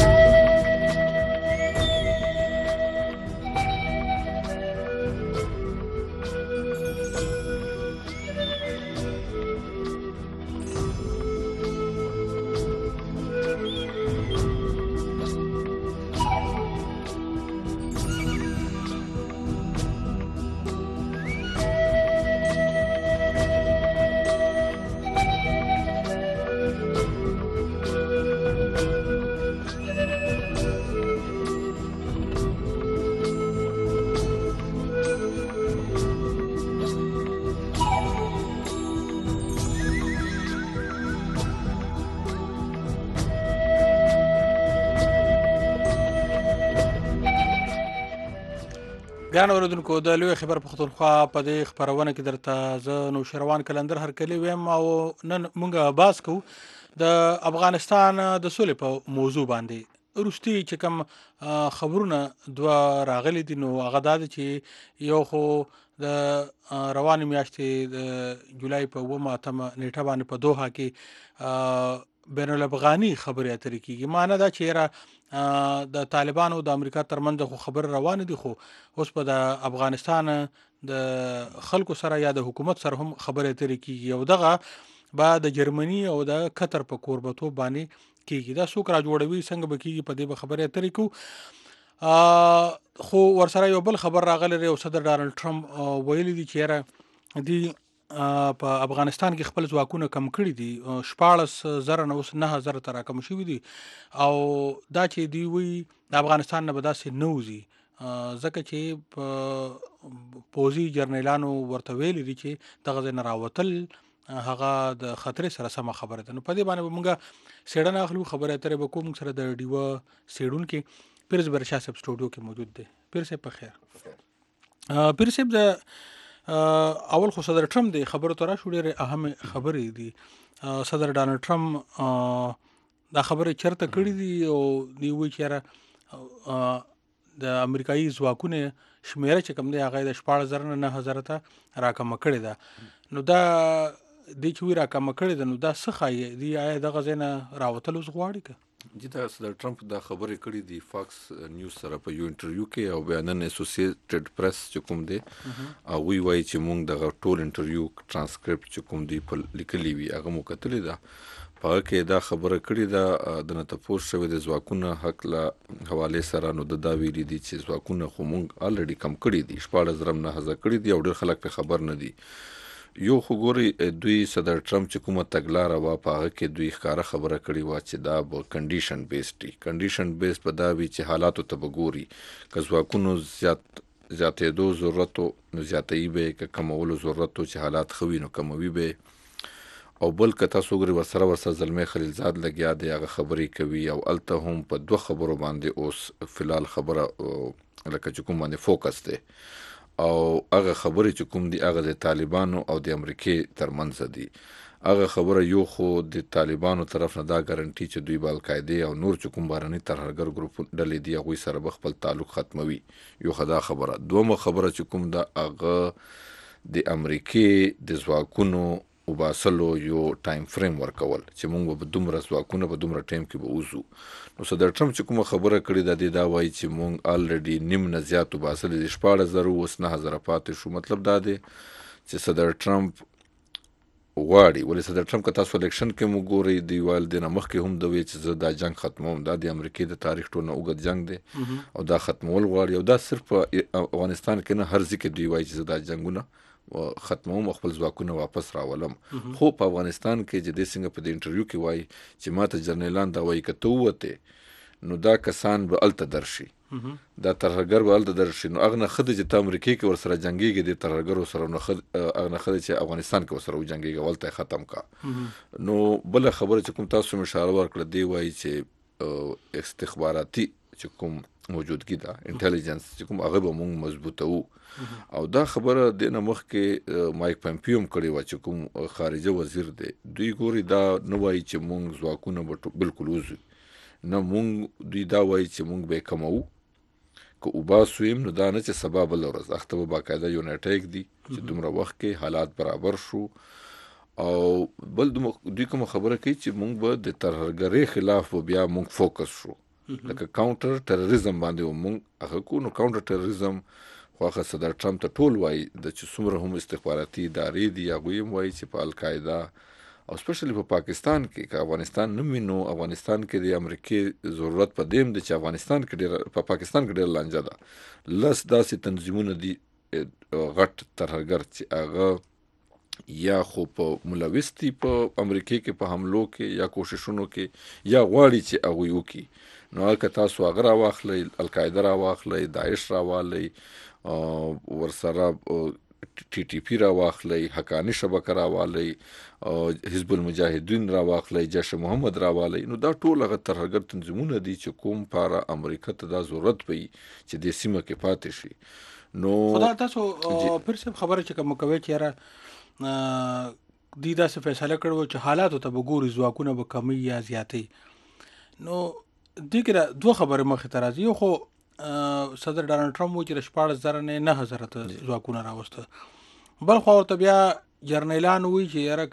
ګران اوریدونکو د لوی خبر پښتونخوا په دې خبرونه کې درته زه نوشروان کلندر هرکلی ویم او نن مونږه باز کوو د افغانستان د سولې په موضوع باندې. وروستي چې کوم خبرونه دوه راغلي دي نو هغه دا دي چې یو خو د روانې میاشتې د جولای په 8 نیټه باندې په دوحه کې بین الافغاني خبرې اترې کیږي. معنی دا چې د طالبانو د امریکا ترمنځ خو خبر روان دي خو اوس په د افغانستان د خلکو سره یا د حکومت سره هم خبرې اترې کیږي او دغه با د جرمني او د قطر په کوربتو باندې کیږي. دا څوک را جوړوي څنګه به کیږي په دې به خبرې اترې کوو. خو ورسره یو بل خبر راغلی دی او صدر ډانلډ ټرمپ ویلي دي چې دی په افغانستان کې خپل ځواکونه کم کړي دي 14,000 نه اوس 9,000 ته راکم شوي دي او دا چې دی وی د افغانستان نه به داسې نه وځي ځکه چې په پوځي جرنیلانو ورته ویلي دي چې دغه ځای نه راوتل هغه د خطرې سره سمه خبره ده. نو په دې باندې به مونږه څېړنه اخلو خبرې اترې به کوو. مونږ سره د ډیوه څېړونکي پیر زبر شاه صاحب سټوډیو کې موجود دی. پیر صاحب په خیر. پیر صاحب د اول خو صدر ټرمپ دی خبرو ته راشو ډېرې اهم خبرې دي. صدر ډانلډ ټرمپ دا خبرې چرته کړې دي او دی وایي چې د امریکایي ځواکونه شمیره چې کوم دی هغه د 14,000 نه 9,000 ته راکمه کړې ده. نو دا دی چې وی راکمه کړې ده نو دا څه ښایي دی آیا دغه ځای نه راوتل اوس غواړي که جی دا صدر ټرمپ دا خبرې کړې دي فاکس نیوز سره په یو انټرویو کې او بیا نن اسوسییټډ پریس چې کوم دی او وی وایي چې مونږ دغه ټول انټرویو ترانسکرپټ چې کوم دی په لیکلي وي هغه مو کتلې ده په هغه کې دا خبره کړې ده د نه تپوس شوی د ځواکونه حق له حوالې سره نو د دا ویلي دي چې ځواکونه خو مونږ الریډي کم کړي دي 14,000 نه 9,000 کړي دي او ډېر خلک په خبر نه دي. یو خو ګوري دوی صدر ټرمپ چې کومه تګلاره وه په هغه کې دوی ښکاره خبره کړې وه چې دا به کنډیشن بیسډ وي. کنډیشن بیسډ به دا وي چې حالاتو ته به ګوري که ځواکونو زیاتېدو ضرورت نو زیاتوي به یې که کمولو ضرورت چې حالات ښه وي نو کموي به او بل که تاسو ګورئ ورسره زلمی خلیلزاد لګیا دی هغه خبرې کوي او هلته هم په دوه خبرو باندې اوس فلحال خبره لکه چې کوم باندې فوکس دی او هغه خبرې چې کوم دي هغه د طالبانو او د امریکې ترمنځ دي. هغه خبره یو خو د طالبانو طرف نه دا ګارنټي چې دوی به القاعده او نور چې کوم بهرني ترهګر ګروپ ډلې دي هغوی سره به خپل تعلق ختموي. یو خدا خبره. دومره خبره چې کوم ده هغه د امریکې د ځواکونو وباسلو یو ټایم فریم ورکول چې موږ به دومره ځواکونه په دومره ټایم کې به وځو. نو صدر ټرمپ چې کومه خبره کړې ده دی دا وایي چې موږ الریډي نیم نه زیات وباسلې دي 14,000 اوس 9,000 پاتې شو. مطلب دا دی چې صدر ټرمپ غواړي ولې صدر ټرمپ که تاسو الیکشن کې مو ګورئ دی ویل دی نه مخکې هم د وی چې زه دا جنګ ختموم دا د امریکې د تاریخ ټول نه اوږد جنګ دی او دا ختمول غواړي او دا صرف په افغانستان کې نه هر ځای کې دوی وایي چې زه دا جنګونه ختموم خپل ځواکونه واپس راولم خو په افغانستان کې چې د څنګه په دې انټرویو کې وایي چې ماته جرنیلان دا وایي که ته ووتې نو دا کسان به الته درشي دا ترهګر به الته درشي نو هغه نه ښه دی چې ته امریکې کې ورسره جنګېږي د ترهګرو سره نو هغه نه ښه دی چې افغانستان کې ورسره وجنګېږي ولته یې ختم کا نو بله خبره چې کوم تاسو مې اشاره ورکړه دی وایي چې استخباراتي چې کوم موجودګي ده انټيليجنس چې کوم هغه به مونږ مضبوطو او دا خبره د نه مخکې مایک پمپیو کړی و چې کوم خارجه وزیر دی دوی ګوري دا نه وایي چې مونږ ځواکونه به بالکل وزو نه مونږ دوی دا وایي چې مونږ به کمو که وباسویم نو دا نه چې سبا بل ورځ اخته به باقاعده یو اټیک دی چې دومره وخت کې حالات برابر شو او بل دوی کوم خبره کوي چې مونږ به د ترهګرۍ خلاف بیا مونږ فوکس شو لکه کاونټر ټیرریزم باندې مونږ هغه کو نو کاونټر ټیرریزم خو هغه صدر ټرمپ ته ټول وایي د چې څومره هم استخباراتي ادارې دي هغوی هم وایي چې په القاعده او سپیشلی په پاکستان کې که افغانستان نه وینو افغانستان کې د امریکې ضرورت په دیم دی چې افغانستان کې ډېر په پاکستان کې ډېر لانجه ده لس داسې تنظیمونه دي غټ ترهګر چې هغه یا خو په ملوث دي په امریکې کې په حملو کې یا کوششونو کې یا غواړي چې هغوی وکړي نو هلکه تاسو هغه راواخلئ القاعده راواخلئ داعش راواخلئ ورسره ټي ټي پی راواخلئ حقاني شبکه راواخلئ حزب المجاهدین راواخلئ جیش محمد راواخلئ نو دا ټول هغه ترهګر تنظیمونه دي چې کوم پاره امریکا ته دا ضرورت پي چې د سیمه کې پاتې شي نو خدا تاسو پر څه خبره چې کوم کوي چې را دی دا څه فیصله کړو چې حالات ته وګوري ځواکونه به کمی یا زیاتې نو دغه دوه خبره مخه تر راځي خو صدر ډانلډ ټرمپ و چې 14,000 نه 9,000 ته ځواکونه راوسته بل خو ورته بیا جرنیلان وی چې یاره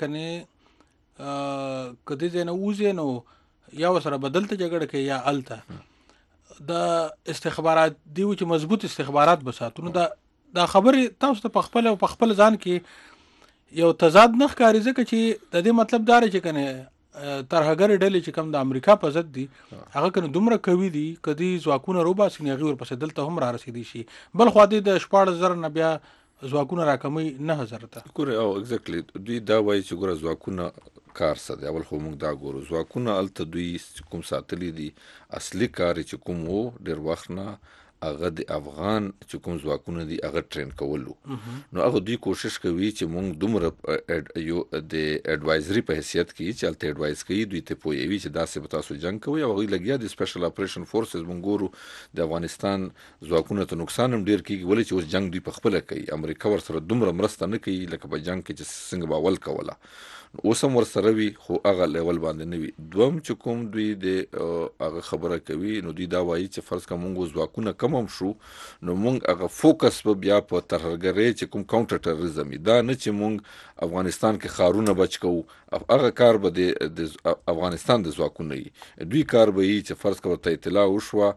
کنه کدی زنه وځي نو یا سره بدلته جګړه کې یا الته د استخبارات دی چې مضبوط استخبارات بساتونو دا خبره تاسو ته په خپل ځان کې یو تضاد نه ښکاري ځکه چې د دې مطلب دا چې کنه ترهګر ډلې چې کوم د امریکا په ضد دي هغه کنه دومره کوي دي کدي ځواکونه روباسي نه غوړ پسې دلته هم را رسیدي شي بل خو د 14,000 نه بیا ځواکونه راکمي 9,000 ته ګوره او ایگزیکټلی دوی دا وایي چې ګوره ځواکونه کار څه دی اول خو موږ دا ګورو ځواکونه الته دوی کوم ساتلي دي اصلي کار چې کوم وو ډېر وخت نه هغه د افغان چې کوم ځواکونه دي هغه ټرین کولو نو هغه دوی کوشش کوي چې موږ دومره یو د اډوایزري په حیثیت کې چې الته اډوایز کوي دوی ته پوهیږي چې داسې به تاسو جنگ کوي او هغه لګیا د سپیشل اپریشن فورسز موږ ګورو د افغانستان ځواکونه ته نقصان هم ډیر کیږي ولې چې اوس جنگ دوی په خپل کوي امریکا ورسره دومره مرسته نه کوي لکه په جنگ کې چې څنګه باول کوله اوس هم ورسره وي خو هغه لیول باندې نه وي دوم چې کوم دوی د هغه خبره کوي نو دوی دا وایي چې فرض کوم موږ ځواکونه کم هم شو نو موږ هغه فوکس به بیا په ترهګرۍ چې کوم کاونټر ټیرریزم دا نه چې موږ افغانستان کې ښارونه بچ کوو هغه کار به د افغانستان د ځواکونه وي دوی کار به وي چې فرض کوم ته اطلاع وشوه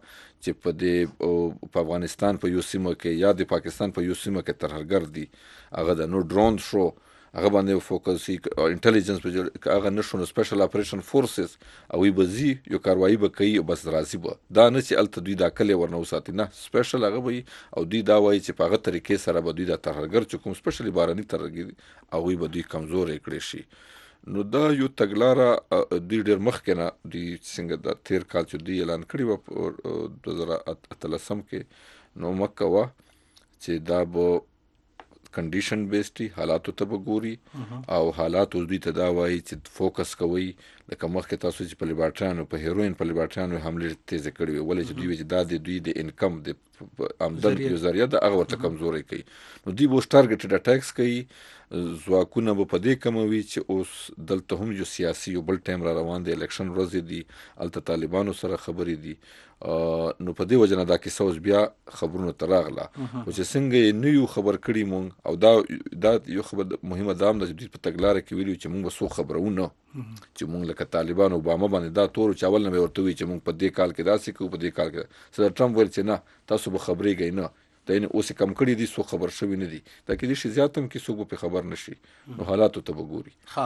چې په افغانستان په یو سیمه کې یا د پاکستان په یو سیمه کې ترهګر دي هغه د نو ډرون شو هغه باندې فوکس انټيليجنس په هغه نشو سپیشل اپریشن فورسز او وی بزي یو کاروایی به کوي بس راځي به دا نه چې الته دوی دا کله ورنو ساتي نه سپیشل هغه وي او دوی دا وایي چې په هغه طریقې سره به دوی د ترهګر چې کوم سپیشلی باراني ترهګر او وی به دوی کمزورې کړي شي نو دا یو تګلاره دوی ډېر مخکې نه دوی څنګه د تیر کال چې دوی اعلان کړی و 2013 کې نو مکه وا چې دا به کنډیشن بیسډ حالاتو ته وګوري او حالات اوس دوی ته دا وایي چې فوکس کوي لکه مخکې تاسو چې په لیبارټیانو په هیروین په لیبارټیانو حملې تیزې کړې وي ولې چې دوی چې دا د دوی د انکم د آمدن یو ذریعه د هغه ورته کمزوري کوي نو دوی به ټارګټډ اټیکس کوي ځواکونه به په دې کموي چې اوس دلته هم یو سیاسي یو بل ټایم را روان دی الیکشن ورځې دي هلته طالبانو سره خبرې دي نو په دې وجه نه دا کیسه اوس بیا خبرونو ته راغله خو چې څنګه یې نه یو خبر کړي مونږ او دا یو خبر مهمه دا هم ده چې دوی په تګلاره کې ویلي چې مونږ به څوک خبرونه چې مونږ لکه طالبان اوباما باندې دا تور چې اول نه به ورته وي چې مونږ په دې کال کې داسې کوو په دې کال کې صدر ټرمپ ویل چې نه تاسو به خبرېږئ نه دا یعنې اوس کم کړي دي څوک خبر شوي نه دي دا کېدای شي زیات هم کې څوک به پرې خبر نه شي نو حالاتو ته به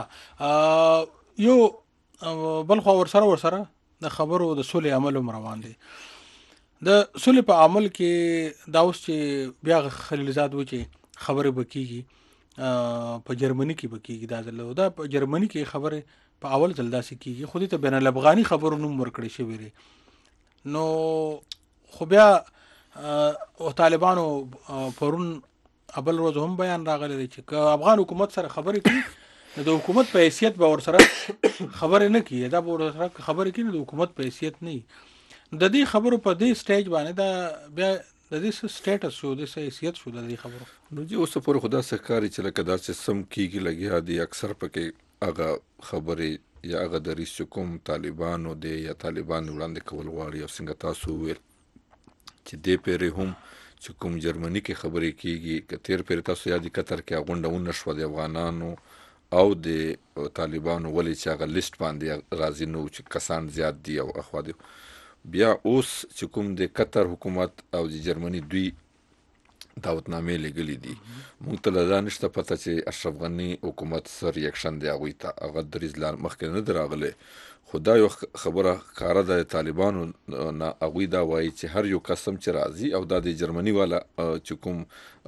ګوري یو بل خو ورسره د خبرو د سولې عمل هم روان دی د سولې په عمل کې دا اوس چې بیا خلیلزاد و چې خبرې به کېږي په جرمني کې بکیږي دا ځل دا په جرمني کې خبره په اول ځل داسې کیږي خو دې ته بین الافغاني خبرو نوم ورکړی شوی دی نو خو بیا طالبانو پرون ابل روز هم بیان راغلی دی چې افغان حکومت سره خبرې کوي نو د حکومت په حیثیت به ورسره خبرې نه کوي دا به ورسره خبرې کوي نو د حکومت په حیثیت نه د دې خبرو په دې سټیج باندې دا بیا د دې سټیټس شو د حیثیت شو د دې خبرو نو چې اوس پر خدا سکاري چې لکه دا چې سم کیږي لګیا دي اکثر پکې هغه خبرې یا هغه د رئیس حکومت طالبانو دی یا طالبان وړاندې کول غواړي او څنګه تاسو ویل چې دې پیرې هم چې کوم جرمني کې خبرې کیږي کتیر پیرې تاسو یادی قطر کې غونډه ونشو د افغانانو او د طالبانو ولې چې هغه لیست باندې راځي نو چې کسان زیات دي او اخوا دي بیا اوس چې کوم د قطر حکومت او د جرمني دوی دعوتنامې لګلې دي موږ ته دا نشته پته چې اشرف غني حکومت سر ریاکشن دی هغوی ته هغه دریځ لا مخکې نه دی راغلی خو دا یو خبره ښکاره ده د طالبانو نه هغوی دا وایي چې هر یو قسم چې راځي او دا د جرمني والا چې کوم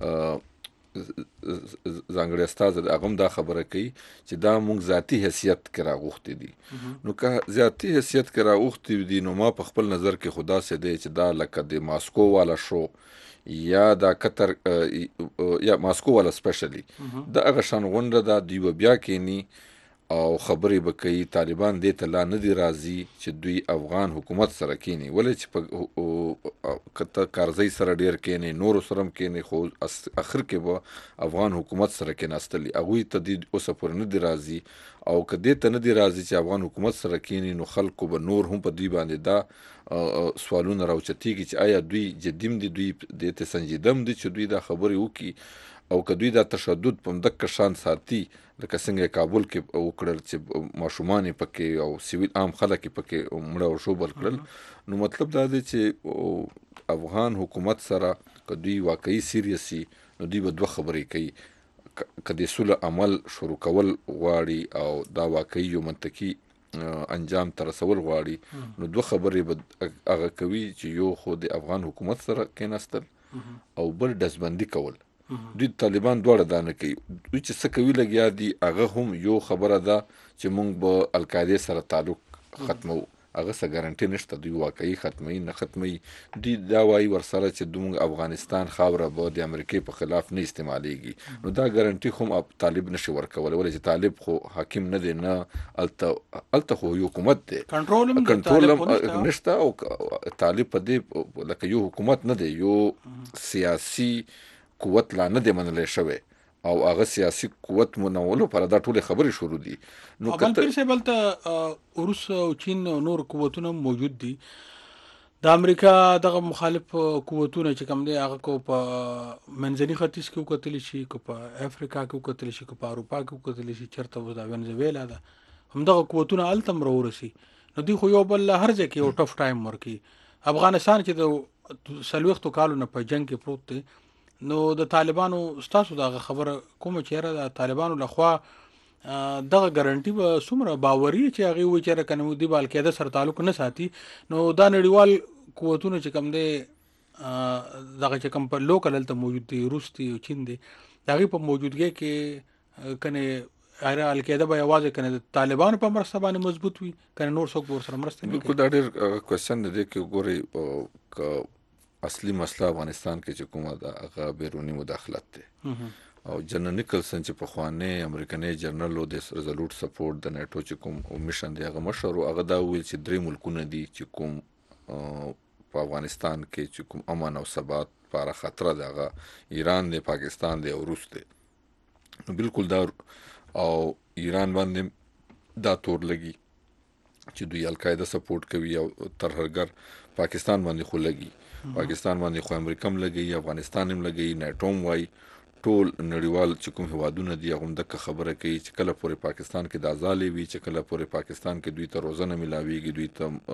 ځانګړی استازی د هغه هم دا خبره کوي چې دا موږ ذاتي حیثیت کې راغوښتي دي نو که ذاتي حیثیت کې راغوښتي دي نو ما په خپل نظر کې خو داسې دی چې دا لکه د ماسکو والا شو یا دا قطر یا ماسکو والا سپیشلی دا هغه شان غونډه ده دوی به بیا کینی او خبرې به کوي طالبان دې ته لا نه دي راځي چې دوی افغان حکومت سره کینی ولې چې په کارزی سره ډیر کینی نورو سره هم کینی خو اخر کې به افغان حکومت سره کیناستلی هغوی ته دې اوسه پورې نه دي راځي او که دې ته نه دي راځي چې افغان حکومت سره کینی نو خلکو به نور هم په دوی باندې دا سوالونه راوچتېږي چې آیا دوی جدیم دي دوی دې ته سنجیدم دي چې دوی دا خبرې وکړي او که دوی دا تشدد په مدک شان ساتي لکه څنګه کابل کې وکړل چې ماشومان پکې او سیویل عام خلک پکې مړه او شوبل کړل نو مطلب دا دی چې افغان حکومت سره که دوی واقعي سیریسي نو دوی به دوه خبرې کوي که د سوله عمل شروع کول غواړي او دا واقعي یو منطقي انجام ته رسول غواړي نو دوه خبرې به هغه کوي چې یو خو د افغان حکومت سره کېناستل او بل ډزبندي کول دوی طالبان دواړه دا نه کوي دوی چې څه کوي لګیا دي هغه هم یو خبره ده چې موږ به القاعدې سره تعلق ختمو هغه څه ګارنټي نشته دوی واقعي ختموي نه ختموي دوی دا وایي ورسره چې دوی افغانستان خاوره به د امریکې په خلاف نه استعمالیږي نو دا ګارنټي خو طالب نشي ورکولی ولې چې طالب خو حاکم نه دی نه هلته خو یو حکومت دی کنټرول نشته او طالب په دې لکه یو حکومت نه دی یو سیاسي قوت لا نه دی منلی شوی او هغه سیاسي قوت منولو پر دا ټول خبرې شروع دي نو کله پیر سیبل ته روس او چین نور قوتونه موجود دي د امریکا دغه مخالف قوتونه چې کوم دي هغه کو په منځني ختیځ کې وکتل شي کو په افریقا کې وکتل شي کو په اروپا کې وکتل شي چرته د وینزویلا ده همدغه قوتونه التم ورورسي نو دی خو یو بل هر ځای کې یو ټف ټایم ورکی افغانستان چې د سلوختو کالو نه په جنگ کې پروت دی نو د طالبانو ستاسو دغه خبره کومه چیرې د طالبانو لخوا دغه ګارنټي به څومره باوري چې هغه وایي چې کنه دی بالقاعده سره تعلق نه ساتي نو دا نړیوال قوتونه چې کوم دی دغه چې کوم په لوکل ته موجود دي روس دي او چین دي دغه په موجودګۍ کې کنه اره القاعده به आवाज کنه طالبانو په مرسته باندې مضبوط وي کنه نور څوک ورسره مرسته نه کوي دا ډېر کوېسچن دی کې ګوري اصلي مسله افغانستان کې چې کومه ده هغه بیرونی مداخلت دی او جنرال نیکلسن چې په خوانه امریکایي جنرال د ریزولوټ سپورټ د نیټو چې کوم میشن دی هغه مشر او هغه دا ویل چې درې ملکونه دي چې کوم په افغانستان کې چې کوم امن او ثبات لپاره خطر ده هغه ایران دی پاکستان دی او روس دی نو بالکل دا او ایران باندې دا تور لګي چې دوی القاعده سپورټ کوي او ترهګر پاکستان باندې خو لګي پاکستان باندې خو امریکا هم لګي افغانستان هم لګي نیټو هم وای ټول نړیوال چې کوم هوادونه دي هغه دغه خبره کوي چې کله پورې پاکستان کې د ازالي وي چې کله پورې پاکستان کې دوی ته روزنه ملاويږي دوی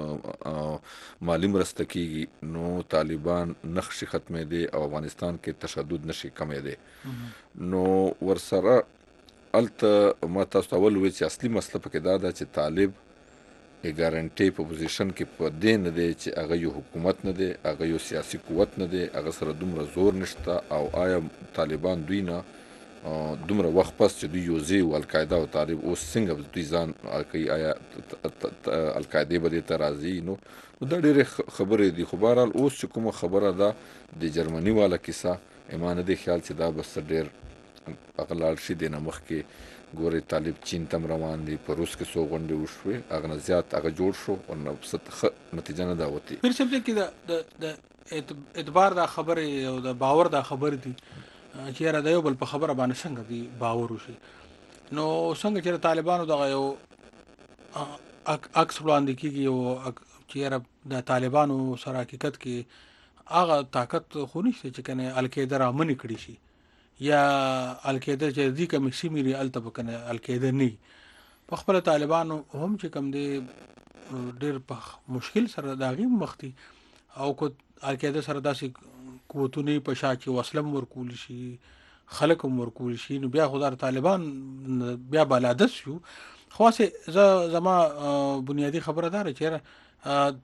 ته مالی مرسته کیږي نو طالبان نقش ختمه دي او افغانستان کې تشدد نشي کمې دي نو ورسره الته ما تاسو اول وی چې اصلي مسله پکې دا ده چې طالب ګارنټي په پوزیشن کې په دې نه دی چې هغه یو حکومت نه دی هغه یو سیاسي قوت نه دی هغه سره دومره زور نشته او آیا طالبان دوی نه دومره وخت پس چې دوی یوځي او القاعده او طالب اوس څنګه دوی ځان کوي آیا القاعده به دې ته راځي نو دا ډېرې خبرې دي. خو بهرحال اوس چې کومه خبره ده د جرمني والا کیسه ما نه دی خیال چې دا به څه ډېر هغه لاړ شي. دې نه مخکې ګورې طالب چین ته هم روان دي، په روس کې څو غونډې وشوې، هغه نه زیات هغه جوړ شو او نه ښه نتیجه نه ده وتې. پیر صاحب کې د اعتبار دا خبرې او د باور دا خبرې دي چې یاره د یو بل په خبره باندې څنګه دی باور وشي. نو څنګه چې طالبانو دغه یو عکس وړاندې کېږي او چې یاره د طالبانو سره حقیقت کې هغه طاقت خو نشته چې کنه القاعده رامنې کړي شي یا القاعده چې دې کوم سیمې لري الته به کنه القاعده نه په خپل طالبانو هم چې کوم دی ډېر په مشکل سره داغي مختی او کو القاعده سره داسې قوتونه په شا چې وسلم ورکول شي خلک هم ورکول شي نو بیا خدای طالبان بیا بلادس شو. خاصه زما بنیادی خبره دار چې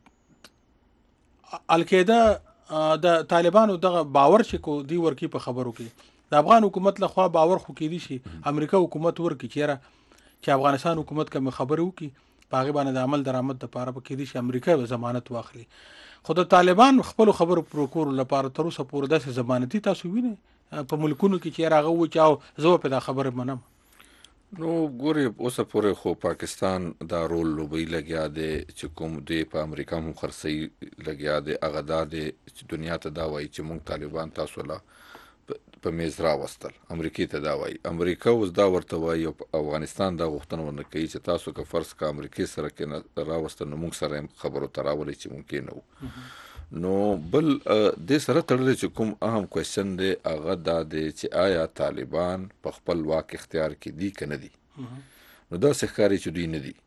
القاعده د طالبانو دغه باور چې کو دی ورکی په خبرو کې د افغان حکومت له خوا باور خو کې دي شي امریکا حکومت ورکی چې افغانستان حکومت کوم خبرو کې باغی باندې د عمل درآمد لپاره کې دي چې امریکا ضمانت واخلي. خود طالبان خپل خبرو پروکور لپاره تر اوسه پورې داسې ضمانتي تاسو وینئ په ملکونو کې چې راغو و چاو زه په دا خبره منم. نو ګوري اوسه پورې خو پاکستان دا رول لوبي لګیا دی چې کوم دی په امریکا هم خرڅي لګیا دی هغه دا دی چې دنیا ته دا وایي چې مونږ طالبان تاسو لا په میز راوستل امریکای ته دا وایي امریکا اوس دا ورته وایي او افغانستان دا غوښتنه ونه کوي چې تاسو که فرض کا امریکای سره کې راوستل نو موږ سره خبرو تراولي چې ممکن نو نو بل د سره تړلې چې کوم اهم کوېشن دی هغه دا دی چې آیا طالبان په خپل واک اختیار کې دي که نه دي. نو دا ښکاري چې دوی نه دي.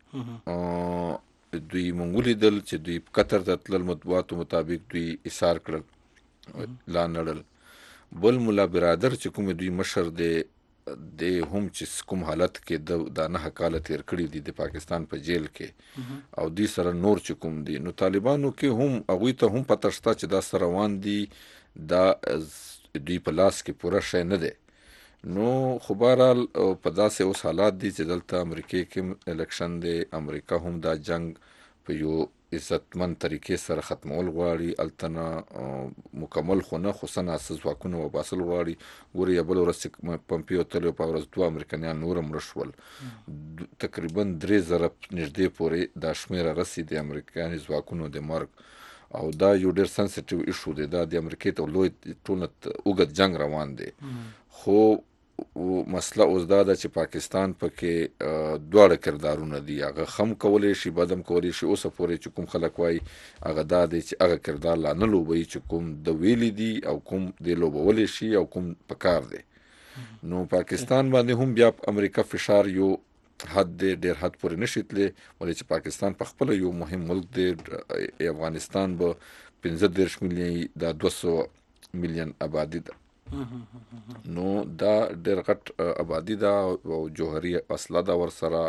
دوی مونږ لیدل چې دوی قطر ته تلل مطبوعاتو مطابق دوی ایثار کړل لا نړل. بل مولا برادر چې کوم دوی مشر دی د هم چې کوم حالت کې د نه کال تیر کړی دي د پاکستان په جیل کې او دوی سره نور چې کوم دي نو طالبانو کې هم هغوی ته هم پته شته چې دا سره روان دي دا دوی په لاس کې پوره شی نه دی. نو خو بهرحال په داسې اوس حالات دي چې دلته امریکې کې الیکشن دی امریکا هم دا جنگ په یو عزتمن طریقې سره ختمول غواړي التنا مکمل خو نه خو سناسه ځواکونه وباسل غواړي. ګوري یو بل ورځ پمپیو تلو په ورځ دوه امریکایان نور مړه شول تقریبا 3000 نږدې پورې دا شمیره رسېدي د امریکایي ځواکونو د مرګ او دا یو ډېر سنسټیو ایشو دی دا د امریکې ته لوی ټول اوږد جنگ روان دی. خو مسله اوس دا ده چې پاکستان پکې دواړه کردارونه دي هغه خم کولی شي بدم کولی شي اوسه پورې چې کوم خلک وایي هغه دا دی چې هغه کردار لا نه لوبوي چې کوم د ویلي دي او کوم د لوبولی شي او کوم پکار دی. نو پاکستان باندې هم بیا امریکا فشار یو حد دی ډېر حد پورې نشي تللی ولې چې پاکستان په خپله یو مهم ملک دی افغانستان به 15 میلیون دا 200 میلیون آبادي ده نو دا ډېر غټ آبادي ده او جوهري اصله ده ورسره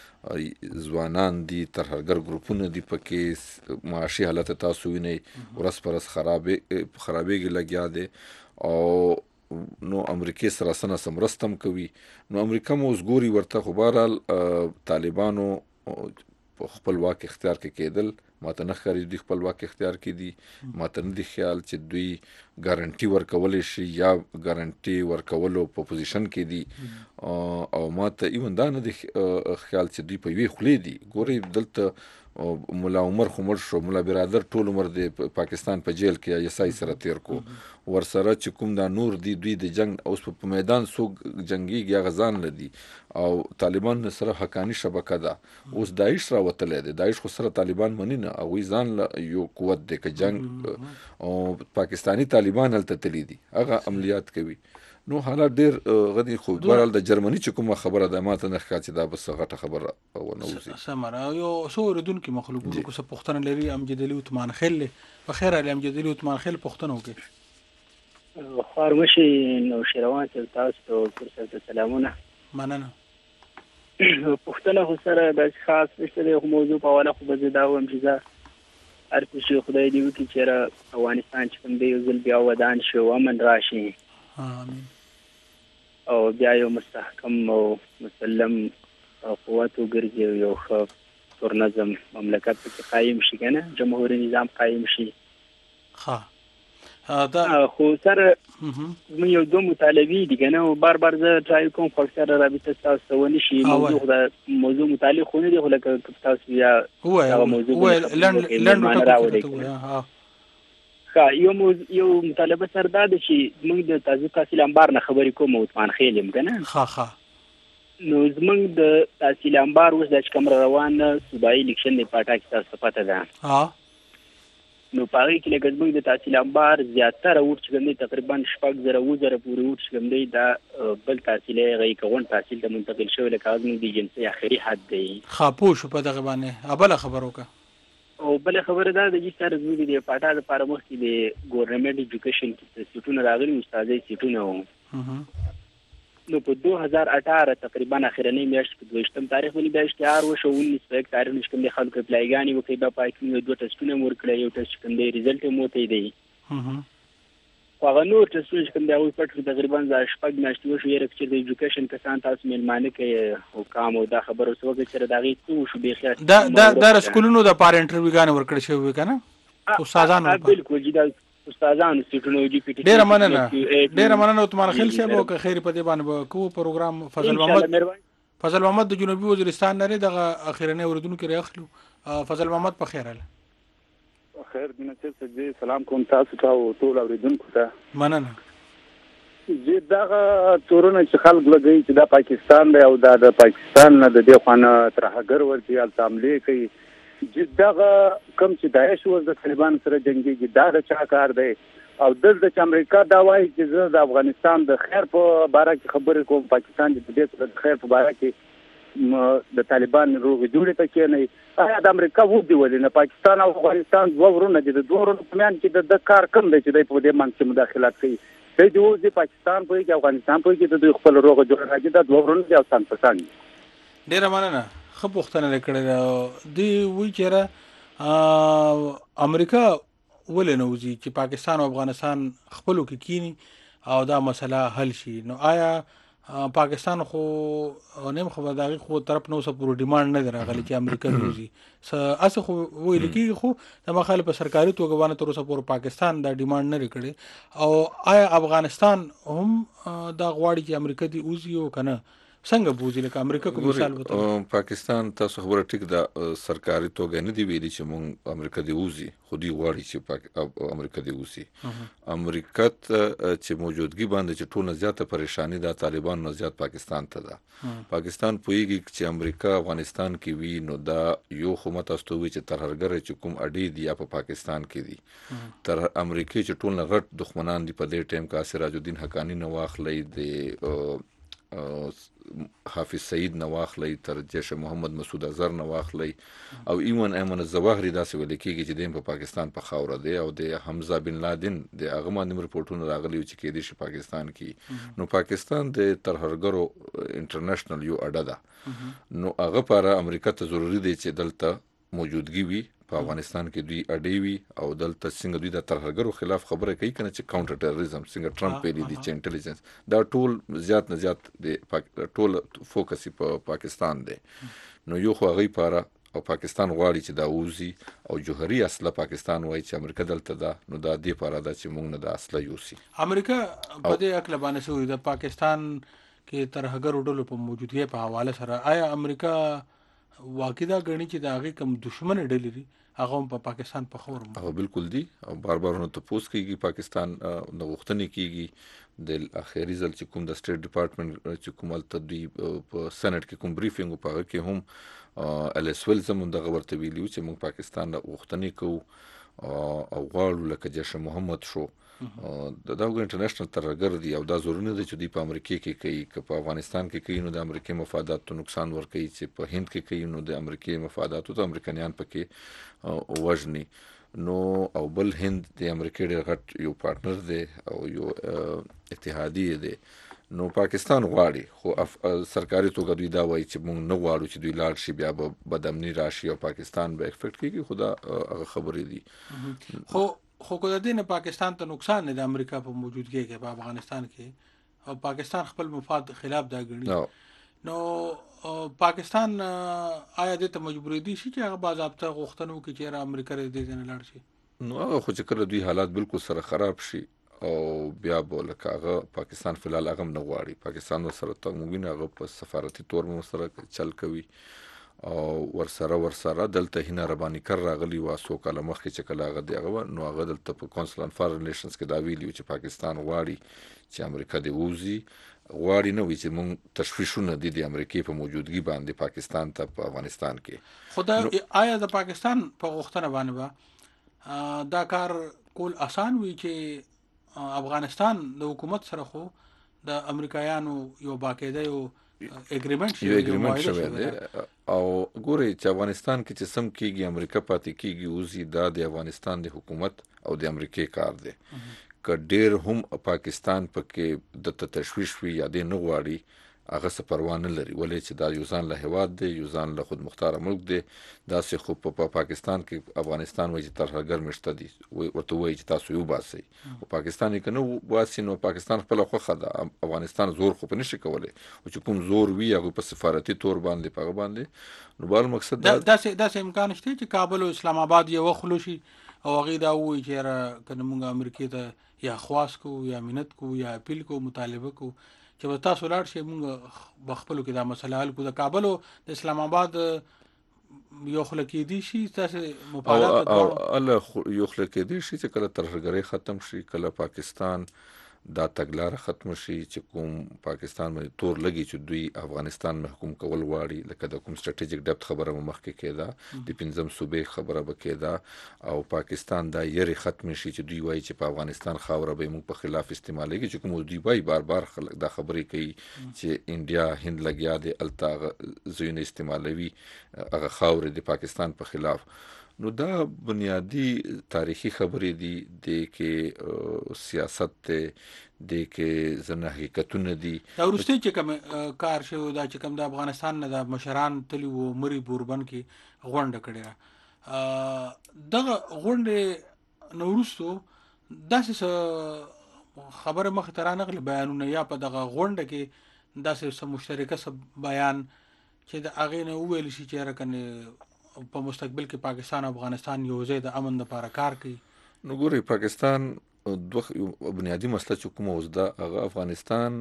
ځوانان دي ترهګر ګروپونه دي پکې معاشي حالت تاسو وینئ ورځ پر ورځ خرابېږي لګیا دی او نو امریکې سره سره مرسته هم کوي. نو امریکا مو اوس ګوري ورته خو بهرحال طالبانو په خپل واک اختیار کې کېدل ماته نه ښکاري دوی خپل واک اختیار کې دي ماته نه دي خیال چې دوی ګارنټي ورکولی شي یا ګارنټي ورکولو په پوزیشن کې دي او ماته ایون دا نه دي خیال چې دوی په یوې خولې دي. ګورئ دلته مولا عمر خو مړ شو مولا برادر ټول عمر د پاکستان په جیل کې یسای سره تیر کو ورسره چې کوم دا نور دي دوی د جنگ اوس په میدان څوک جنګیږي هغه ځان نه دي او طالبان سره حقانی شبکه ده اوس داعش راوتلی دی داعش خو سره طالبان مني نه هغوی ځان یو قوت دی که جنگ او پاکستانی طالبان هلته تللی دي هغه عملیات کوي. نو حالات ډېر غدي خو بهرحال د جرمني چې کومه خبره ده ماته نه ښکاري چې دا بس غټه خبره ونه وځي. سمره یو څو اردونکي مخلوق کو څه پوښتنه لري امجد علي عثمان خیل په خیر علي امجد علي عثمان خیل پوښتنه وکړي. خارمشي نو شیروان تاسو ته فرصت سلامونه مننه. پوښتنه خو سره د خاص مشتري موضوع په اړه خو به دا وایم چې هر څه خدای دې وکړي چې افغانستان چې کوم دی یو ځل بیا ودان شي او امن راشي. آمین. او بیا یو مستحکم او مسلم قوت وګرځي او یو ښه پرنظم مملکت پکې قایم شي کنه جمهوریت نظام قایم شي. ها خو سره من یو دوه مطالبي دي کنه او بار بار زه ټرای کوم خو سره رابطه تاسو ته ونی شي موضوع متعلق خو نه دی خو لکه تاسو یا موضوع لنډ ها یو مطالبه سره دا ده چې موږ د تازه تحصیل انبار نه خبرې کوم عثمان خیل يم کنه ها نو زمونږ د تحصیل انبار اوس د کوم روان صوبایي الیکشن د پاټا کې تاسو پته ده نو پاره کې لکه زموږ د تحصیل انبار زیاتره وټ چې کوم دی تقریبا 6,000 پورې وټ چې کوم دی دا بل تحصیل غي کوون تحصیل ته منتقل شوی لکه زموږ د جنسي اخري حد دی خاپو شو په دغه باندې ابل خبرو کا او بل خبره دا د چې سره زموږ د پاټا د لپاره مخکې د ګورنمنت ایجوکیشن کې سیټونه راغلي استادای سیټونه وو نو په 2018 تقریبا اخرنۍ میاشت په 22 تاریخ باندې بیا اشتهار وشو 19 تاریخ نشکم د خلکو اپلایګانی وکړي په پاکستان دوه ټسټونه مور کړی یو ټسټ کوم دی ریزلټ مو ته دی خو هغه نور ټسټونه کوم دی او پټ تقریبا ځا شپږ میاشتې وشو یې چې د ایجوکیشن کسان تاسو ملمانه کې او کام او دا خبرو څه وکړي چې دا غي څه شو به خیر دا سکولونو د پار انټرویو غانې ورکړی شوی کنه استادانو بالکل جدا استادانو سټونو جی پی ټی ډیر مننه عثمان خیل صاحب او خیر په دې باندې کو پروګرام فضل محمد د جنوبي وزیرستان نه دغه اخیرنه اوردونکو کې راخلو فضل محمد په خیر اله خیر دینه چې سلام کوم تاسو ته او ټول اوریدونکو ته مننه چې دغه تورونه چې خلک لګي چې دا پاکستان دی او د پاکستان نه د دې خوانه تر هغه ورته التاملی کوي چې دغه کم چې داعش و د طالبان سره جنگي دا د چا کار دی او د امریکا دا وایي چې د افغانستان د خیر په باره کې خبرې کوم پاکستان د دې د خیر په باره کې د طالبان روغ جوړې ته کې نه آیا د امریکا وو دی ولې نه پاکستان او افغانستان دوه ورونه دي د دوه ورونو په میان کې د کار کم دی چې د په دې منځ کې مداخلت کوي د دې د پاکستان په کې افغانستان په کې د خپل روغ جوړ راځي د دوه ورونو د افغانستان په څنګه ډیر مننه خپوختنه کړې دی وی چیرې امریکا ولې نه وځي چې پاکستان او افغانستان خپلو کې کینی او دا مسله حل شي نو آیا پاکستان خو نیم خبرداري خو طرف نو سپورو ډیماند نه راغلی چې امریکا وځي اسه خو ویل کېږي خو د مخالفه سرکاري توګه باندې تر اوسه پورې پاکستان دا ډیماند نه کړي او آیا افغانستان هم دا غواړي چې امریکا دی وځي او کنه څنګه بوزي لکه امریکا کوم مثال وته پاکستان تاسو خبره ټیک دا سرکاري توګه نه دی ویلي چې مونږ امریکا دی وځي خو دی غواړي چې امریکا دی وځي امریکا چې موجودګي باندې چې ټول زیاته پریشانی دا طالبان نه زیات پاکستان ته ده پاکستان پویږي چې امریکا افغانستان کې وی نو دا یو حکومت استوي چې ترهرګر چې کوم اډي دی په پاکستان کې دي تر امریکا چې ټول غټ دښمنان دي په دې ټیم کې سراج الدین حقانی نو واخلې د حافظ سعید نواخلی تر جیش محمد مسعود اظهر نواخلی او ایمن الظواهری داسې ویل کېږي چې دیم په پاکستان په خاوره دی او د حمزه بن لادن د هغه باندې رپورټونه راغلي چې کې د پاکستان کې نو پاکستان د ترهرګرو انټرنیشنل یو اډه ده نو هغه لپاره امریکا ته ضروری دی چې دلته موجودګي وي په افغانستان کې دوی اډې وي او دلته څنګه دوی د ترهګرو خلاف خبره کوي کنه چې کاونټر ټیرریزم څنګه ټرمپ ویلي دي چې انټيليجنس دا ټول زیات نه زیات د ټول فوکس په پاکستان دی نو یو خو غي پاره او پاکستان غواړي چې دا وزي او جوهري اصله پاکستان وایي چې امریکا دلته ده نو دا دی پاره دا چې موږ نه د اصله یوسي امریکا په دې اکل باندې سوې د پاکستان کې ترهګر ډلو په موجودګي په حواله سره آیا امریکا واقعا غني چې دا غي کوم دشمن ډلې دي هغه په پاکستان په خور او بالکل دی او بار بار نو تاسو کېږي پاکستان د غوښتنې کېږي د اخیری ځل چې کوم د سټیټ ډپارټمنټ چې کوم تدوی په سېنات کې کوم بریفینګ په کې هم الاسول زمون د ورته ویلو چې موږ پاکستان د غوښتنې کوو او غواړو لکه جیش محمد شو دا انټرنیشنل ترهګر دی او دا ضروري نه دی چې دی په امریکا کې کوي که په افغانستان کې کوي نو د امریکای مفادات ته نقصان ورکوي چې په هند کې کوي نو د امریکای مفاداتو ته امریکایان پکې وژني نو او بل هند د امریکای ډېر غټ یو پارټنر دی او یو اتحادی دی نو پاکستان غواړي خو سرکاري توګه دوی دا وایي چې موږ نه غواړو چې دوی لاړ شي بیا به بدامني راشي او پاکستان به افیکټ کیږي خدا هغه خبرې دي خو کو د دې نه پاکستان ته نقصان نه د امریکا په موجودګي کې په افغانستان کې او پاکستان خپل مفاد خلاف دا ګڼي نو پاکستان آیا د ته مجبور دي چې هغه باضابطه غوښتنو کې چې امریکا دې نه لاړ شي نو هغه خو چې کله دوی حالات بالکل سره خراب شي او بیا به لکه هغه پاکستان فلال هغه نه غواړي پاکستان سره ته موږ نه هغه په سفارتي تور مو سره چل کوي او ورسره دلته هنا رباني کر راغلی و سو کله مخکې چې کله هغه دی هغه نو هغه دلته په کونسل ان فارن ریلیشنز کې دا ویلی چې پاکستان غواړي چې امریکا دی ووزي غواړي نو چې مونږ تشویشونه دي د امریکای په موجودګي باندې پاکستان ته په افغانستان کې خدای آیا د پاکستان په غوښتنه باندې دا کار کول آسان وي چې افغانستان د حکومت سره خو د امریکایانو یو باقاعده یو اګریمنت شوی دی او ګوري چې افغانستان کې چې سم کېږي امریکا پاتې کېږي اوزي دا د افغانستان د حکومت او د امریکای کار دی که ډیر هم پاکستان پکې د تشویش وي یا د نه غواړي هغه څه پروا نه لري ولې چې دا یو ځان له هیواد دی یو ځان له خود مختار ملک دی دا سه خو په پاکستان کې افغانستان وایي چې ترهګر مشته دي ورته وایي چې تاسو یو باسي او پاکستان کې نو واسي نو پاکستان خپل خوخه ده افغانستان زور خو په نشي کولای او چې کوم زور وی هغه په سفارتي تور باندې پغه باندې نو بل مقصد دا امکان شته چې کابل او اسلام آباد یو خلوشي او هغه دا وایي چې کنه موږ امریکای ته یا خواص کو یا منت کو یا اپیل کو مطالبه کو چې تاسو لاړ شئ موږ بخپلو کې دا مسله حل کو د کابل او د اسلام آباد یو خلک دي شي تاسو مفادات او الله یو خلک دي شي چې کله ترهګري ختم شي کله پاکستان دا تګلار ختم شي چې کوم پاکستان باندې تور لګي چې دوی افغانستان محکوم کول واړي لکه د کوم سټریټیجیک ډپت خبره مخکې کېده د پنځم صوبې خبره بکېده او پاکستان دا یری ختم شي چې دوی وایي چې په افغانستان خاوره به موږ په خلاف استعمالېږي چې کوم دوی وایي بار خلک دا خبرې کوي چې انډیا هند لګیا دی الته زوینه استعمالوي هغه خاوره د پاکستان په خلاف نو دا بنیادی تاریخی خبرې دي د کې سیاست ته د کې زنه حقیقتونه دي دا ورسته چې کوم کار شو دا چې کوم د افغانستان نه د مشران تلی و مری بوربن کې غونډه کړې دغه غونډه نورستو داسې خبره مخ ته رانغله بیانونه یا په دغه غونډه کې داسې مشترکه بیان چې د اغه نه ویل شي چې راکنه په مستقبل کې پاکستان او افغانستان یو ځای د امن لپاره کار کوي نو ګوري پاکستان دوه بنیادی مسله چې کومه اوس دا هغه افغانستان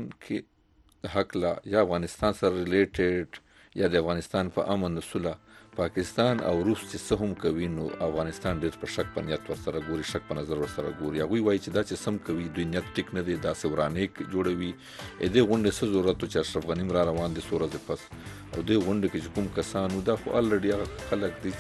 کې حق لا یا افغانستان سره ریلیټډ یا د افغانستان په امن صلح پاکستان او روس چې څه هم کوي نو افغانستان ډېر په شک په نیت ورسره ګوري شک په نظر ورسره ګوري هغوی وایي چې دا چې سم کوي دوی نیت ټیک نه دی داسې ورانې جوړوي دې غونډې څه ضرورت چې اشرف غني را روان دي څو ورځې پس او دې غونډې کې چې کوم کسانو دا خو الریډي هغه خلک دي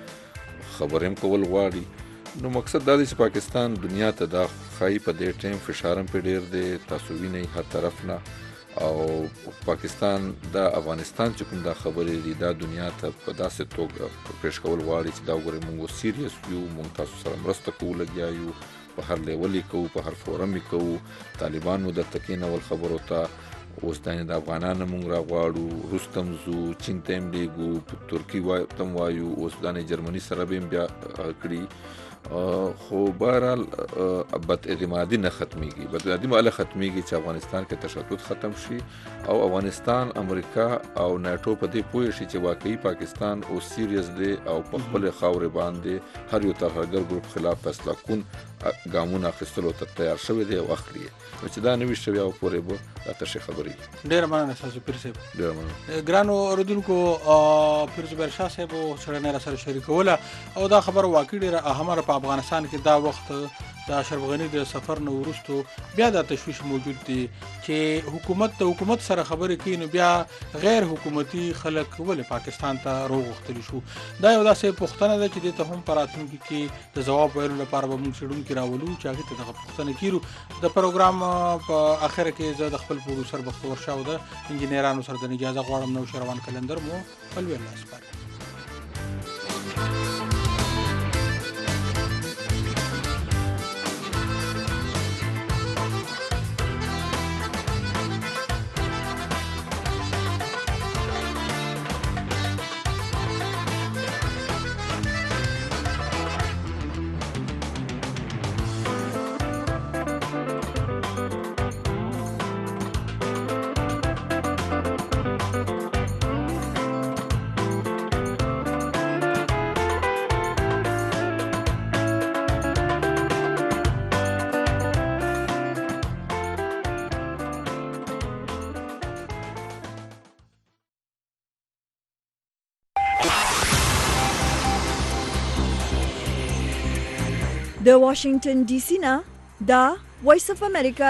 چې خبرې هم کول غواړي نو مقصد دا دی چې پاکستان دنیا ته دا ښایي په دې ټایم فشارم په ډېر دی تاسو وینئ هر طرف نه او پاکستان دا افغانستان چې کوم دا خبرې دي دا دنیا ته په داسې توګه پیش کول غواړي چې دا وګورئ موږ سیریس یو موږ تاسو سره مرسته کوو لګیا یو په هر لیول کوو په هر فورم کوو طالبانو د تکینول خبرو ته اوس د افغانانو موږ راغواړو روس تم زو چین تم دیګو په ترکی وای تم وایو اوس د جرمني سره بیا کړی خو بهرحال بد اعتمادي نه ختميږي بد اعتمادي ماله ختميږي چې افغانستان کې تشدد ختم شي او افغانستان امریکا او ناتو په دې پوه شي چې واقعي پاکستان او سیریس دی او په خپل خاور باندې هر یو ترهګر ګروپ خلاف فیصله کون ګامونه اخیستلو ته تیار شوی دی او اخلي چې دا نوې شوی او پورې به دا تشه خبرې ډیر مننه تاسو پیر صاحب ډیر مننه ګرانو اوردونکو پیر زبیر شاه صاحب سره نه سره شریکوله او دا خبر واقعي ډیره اهمه په افغانستان کې دا وخت د اشرف غني د سفر نو ورستو بیا د تشویش موجود دي چې حکومت سره خبرې کوي نو بیا غیر حکومتي خلک ولې پاکستان ته روغختلی شو دا یو داسې پوښتنه ده چې د ته هم پراتونکو کې د جواب ویلو لپاره به موږ شډون کې راولو چې هغه ته د پوښتنه کیرو د پروګرام په اخر کې زه د خپل پروډوسر بختور شاه او د انجینرانو سره د اجازه غواړم نو شروان کلندر مو خپل ویل اسپاره د واشنگټن ډي سي نه دا وایس اف امریکا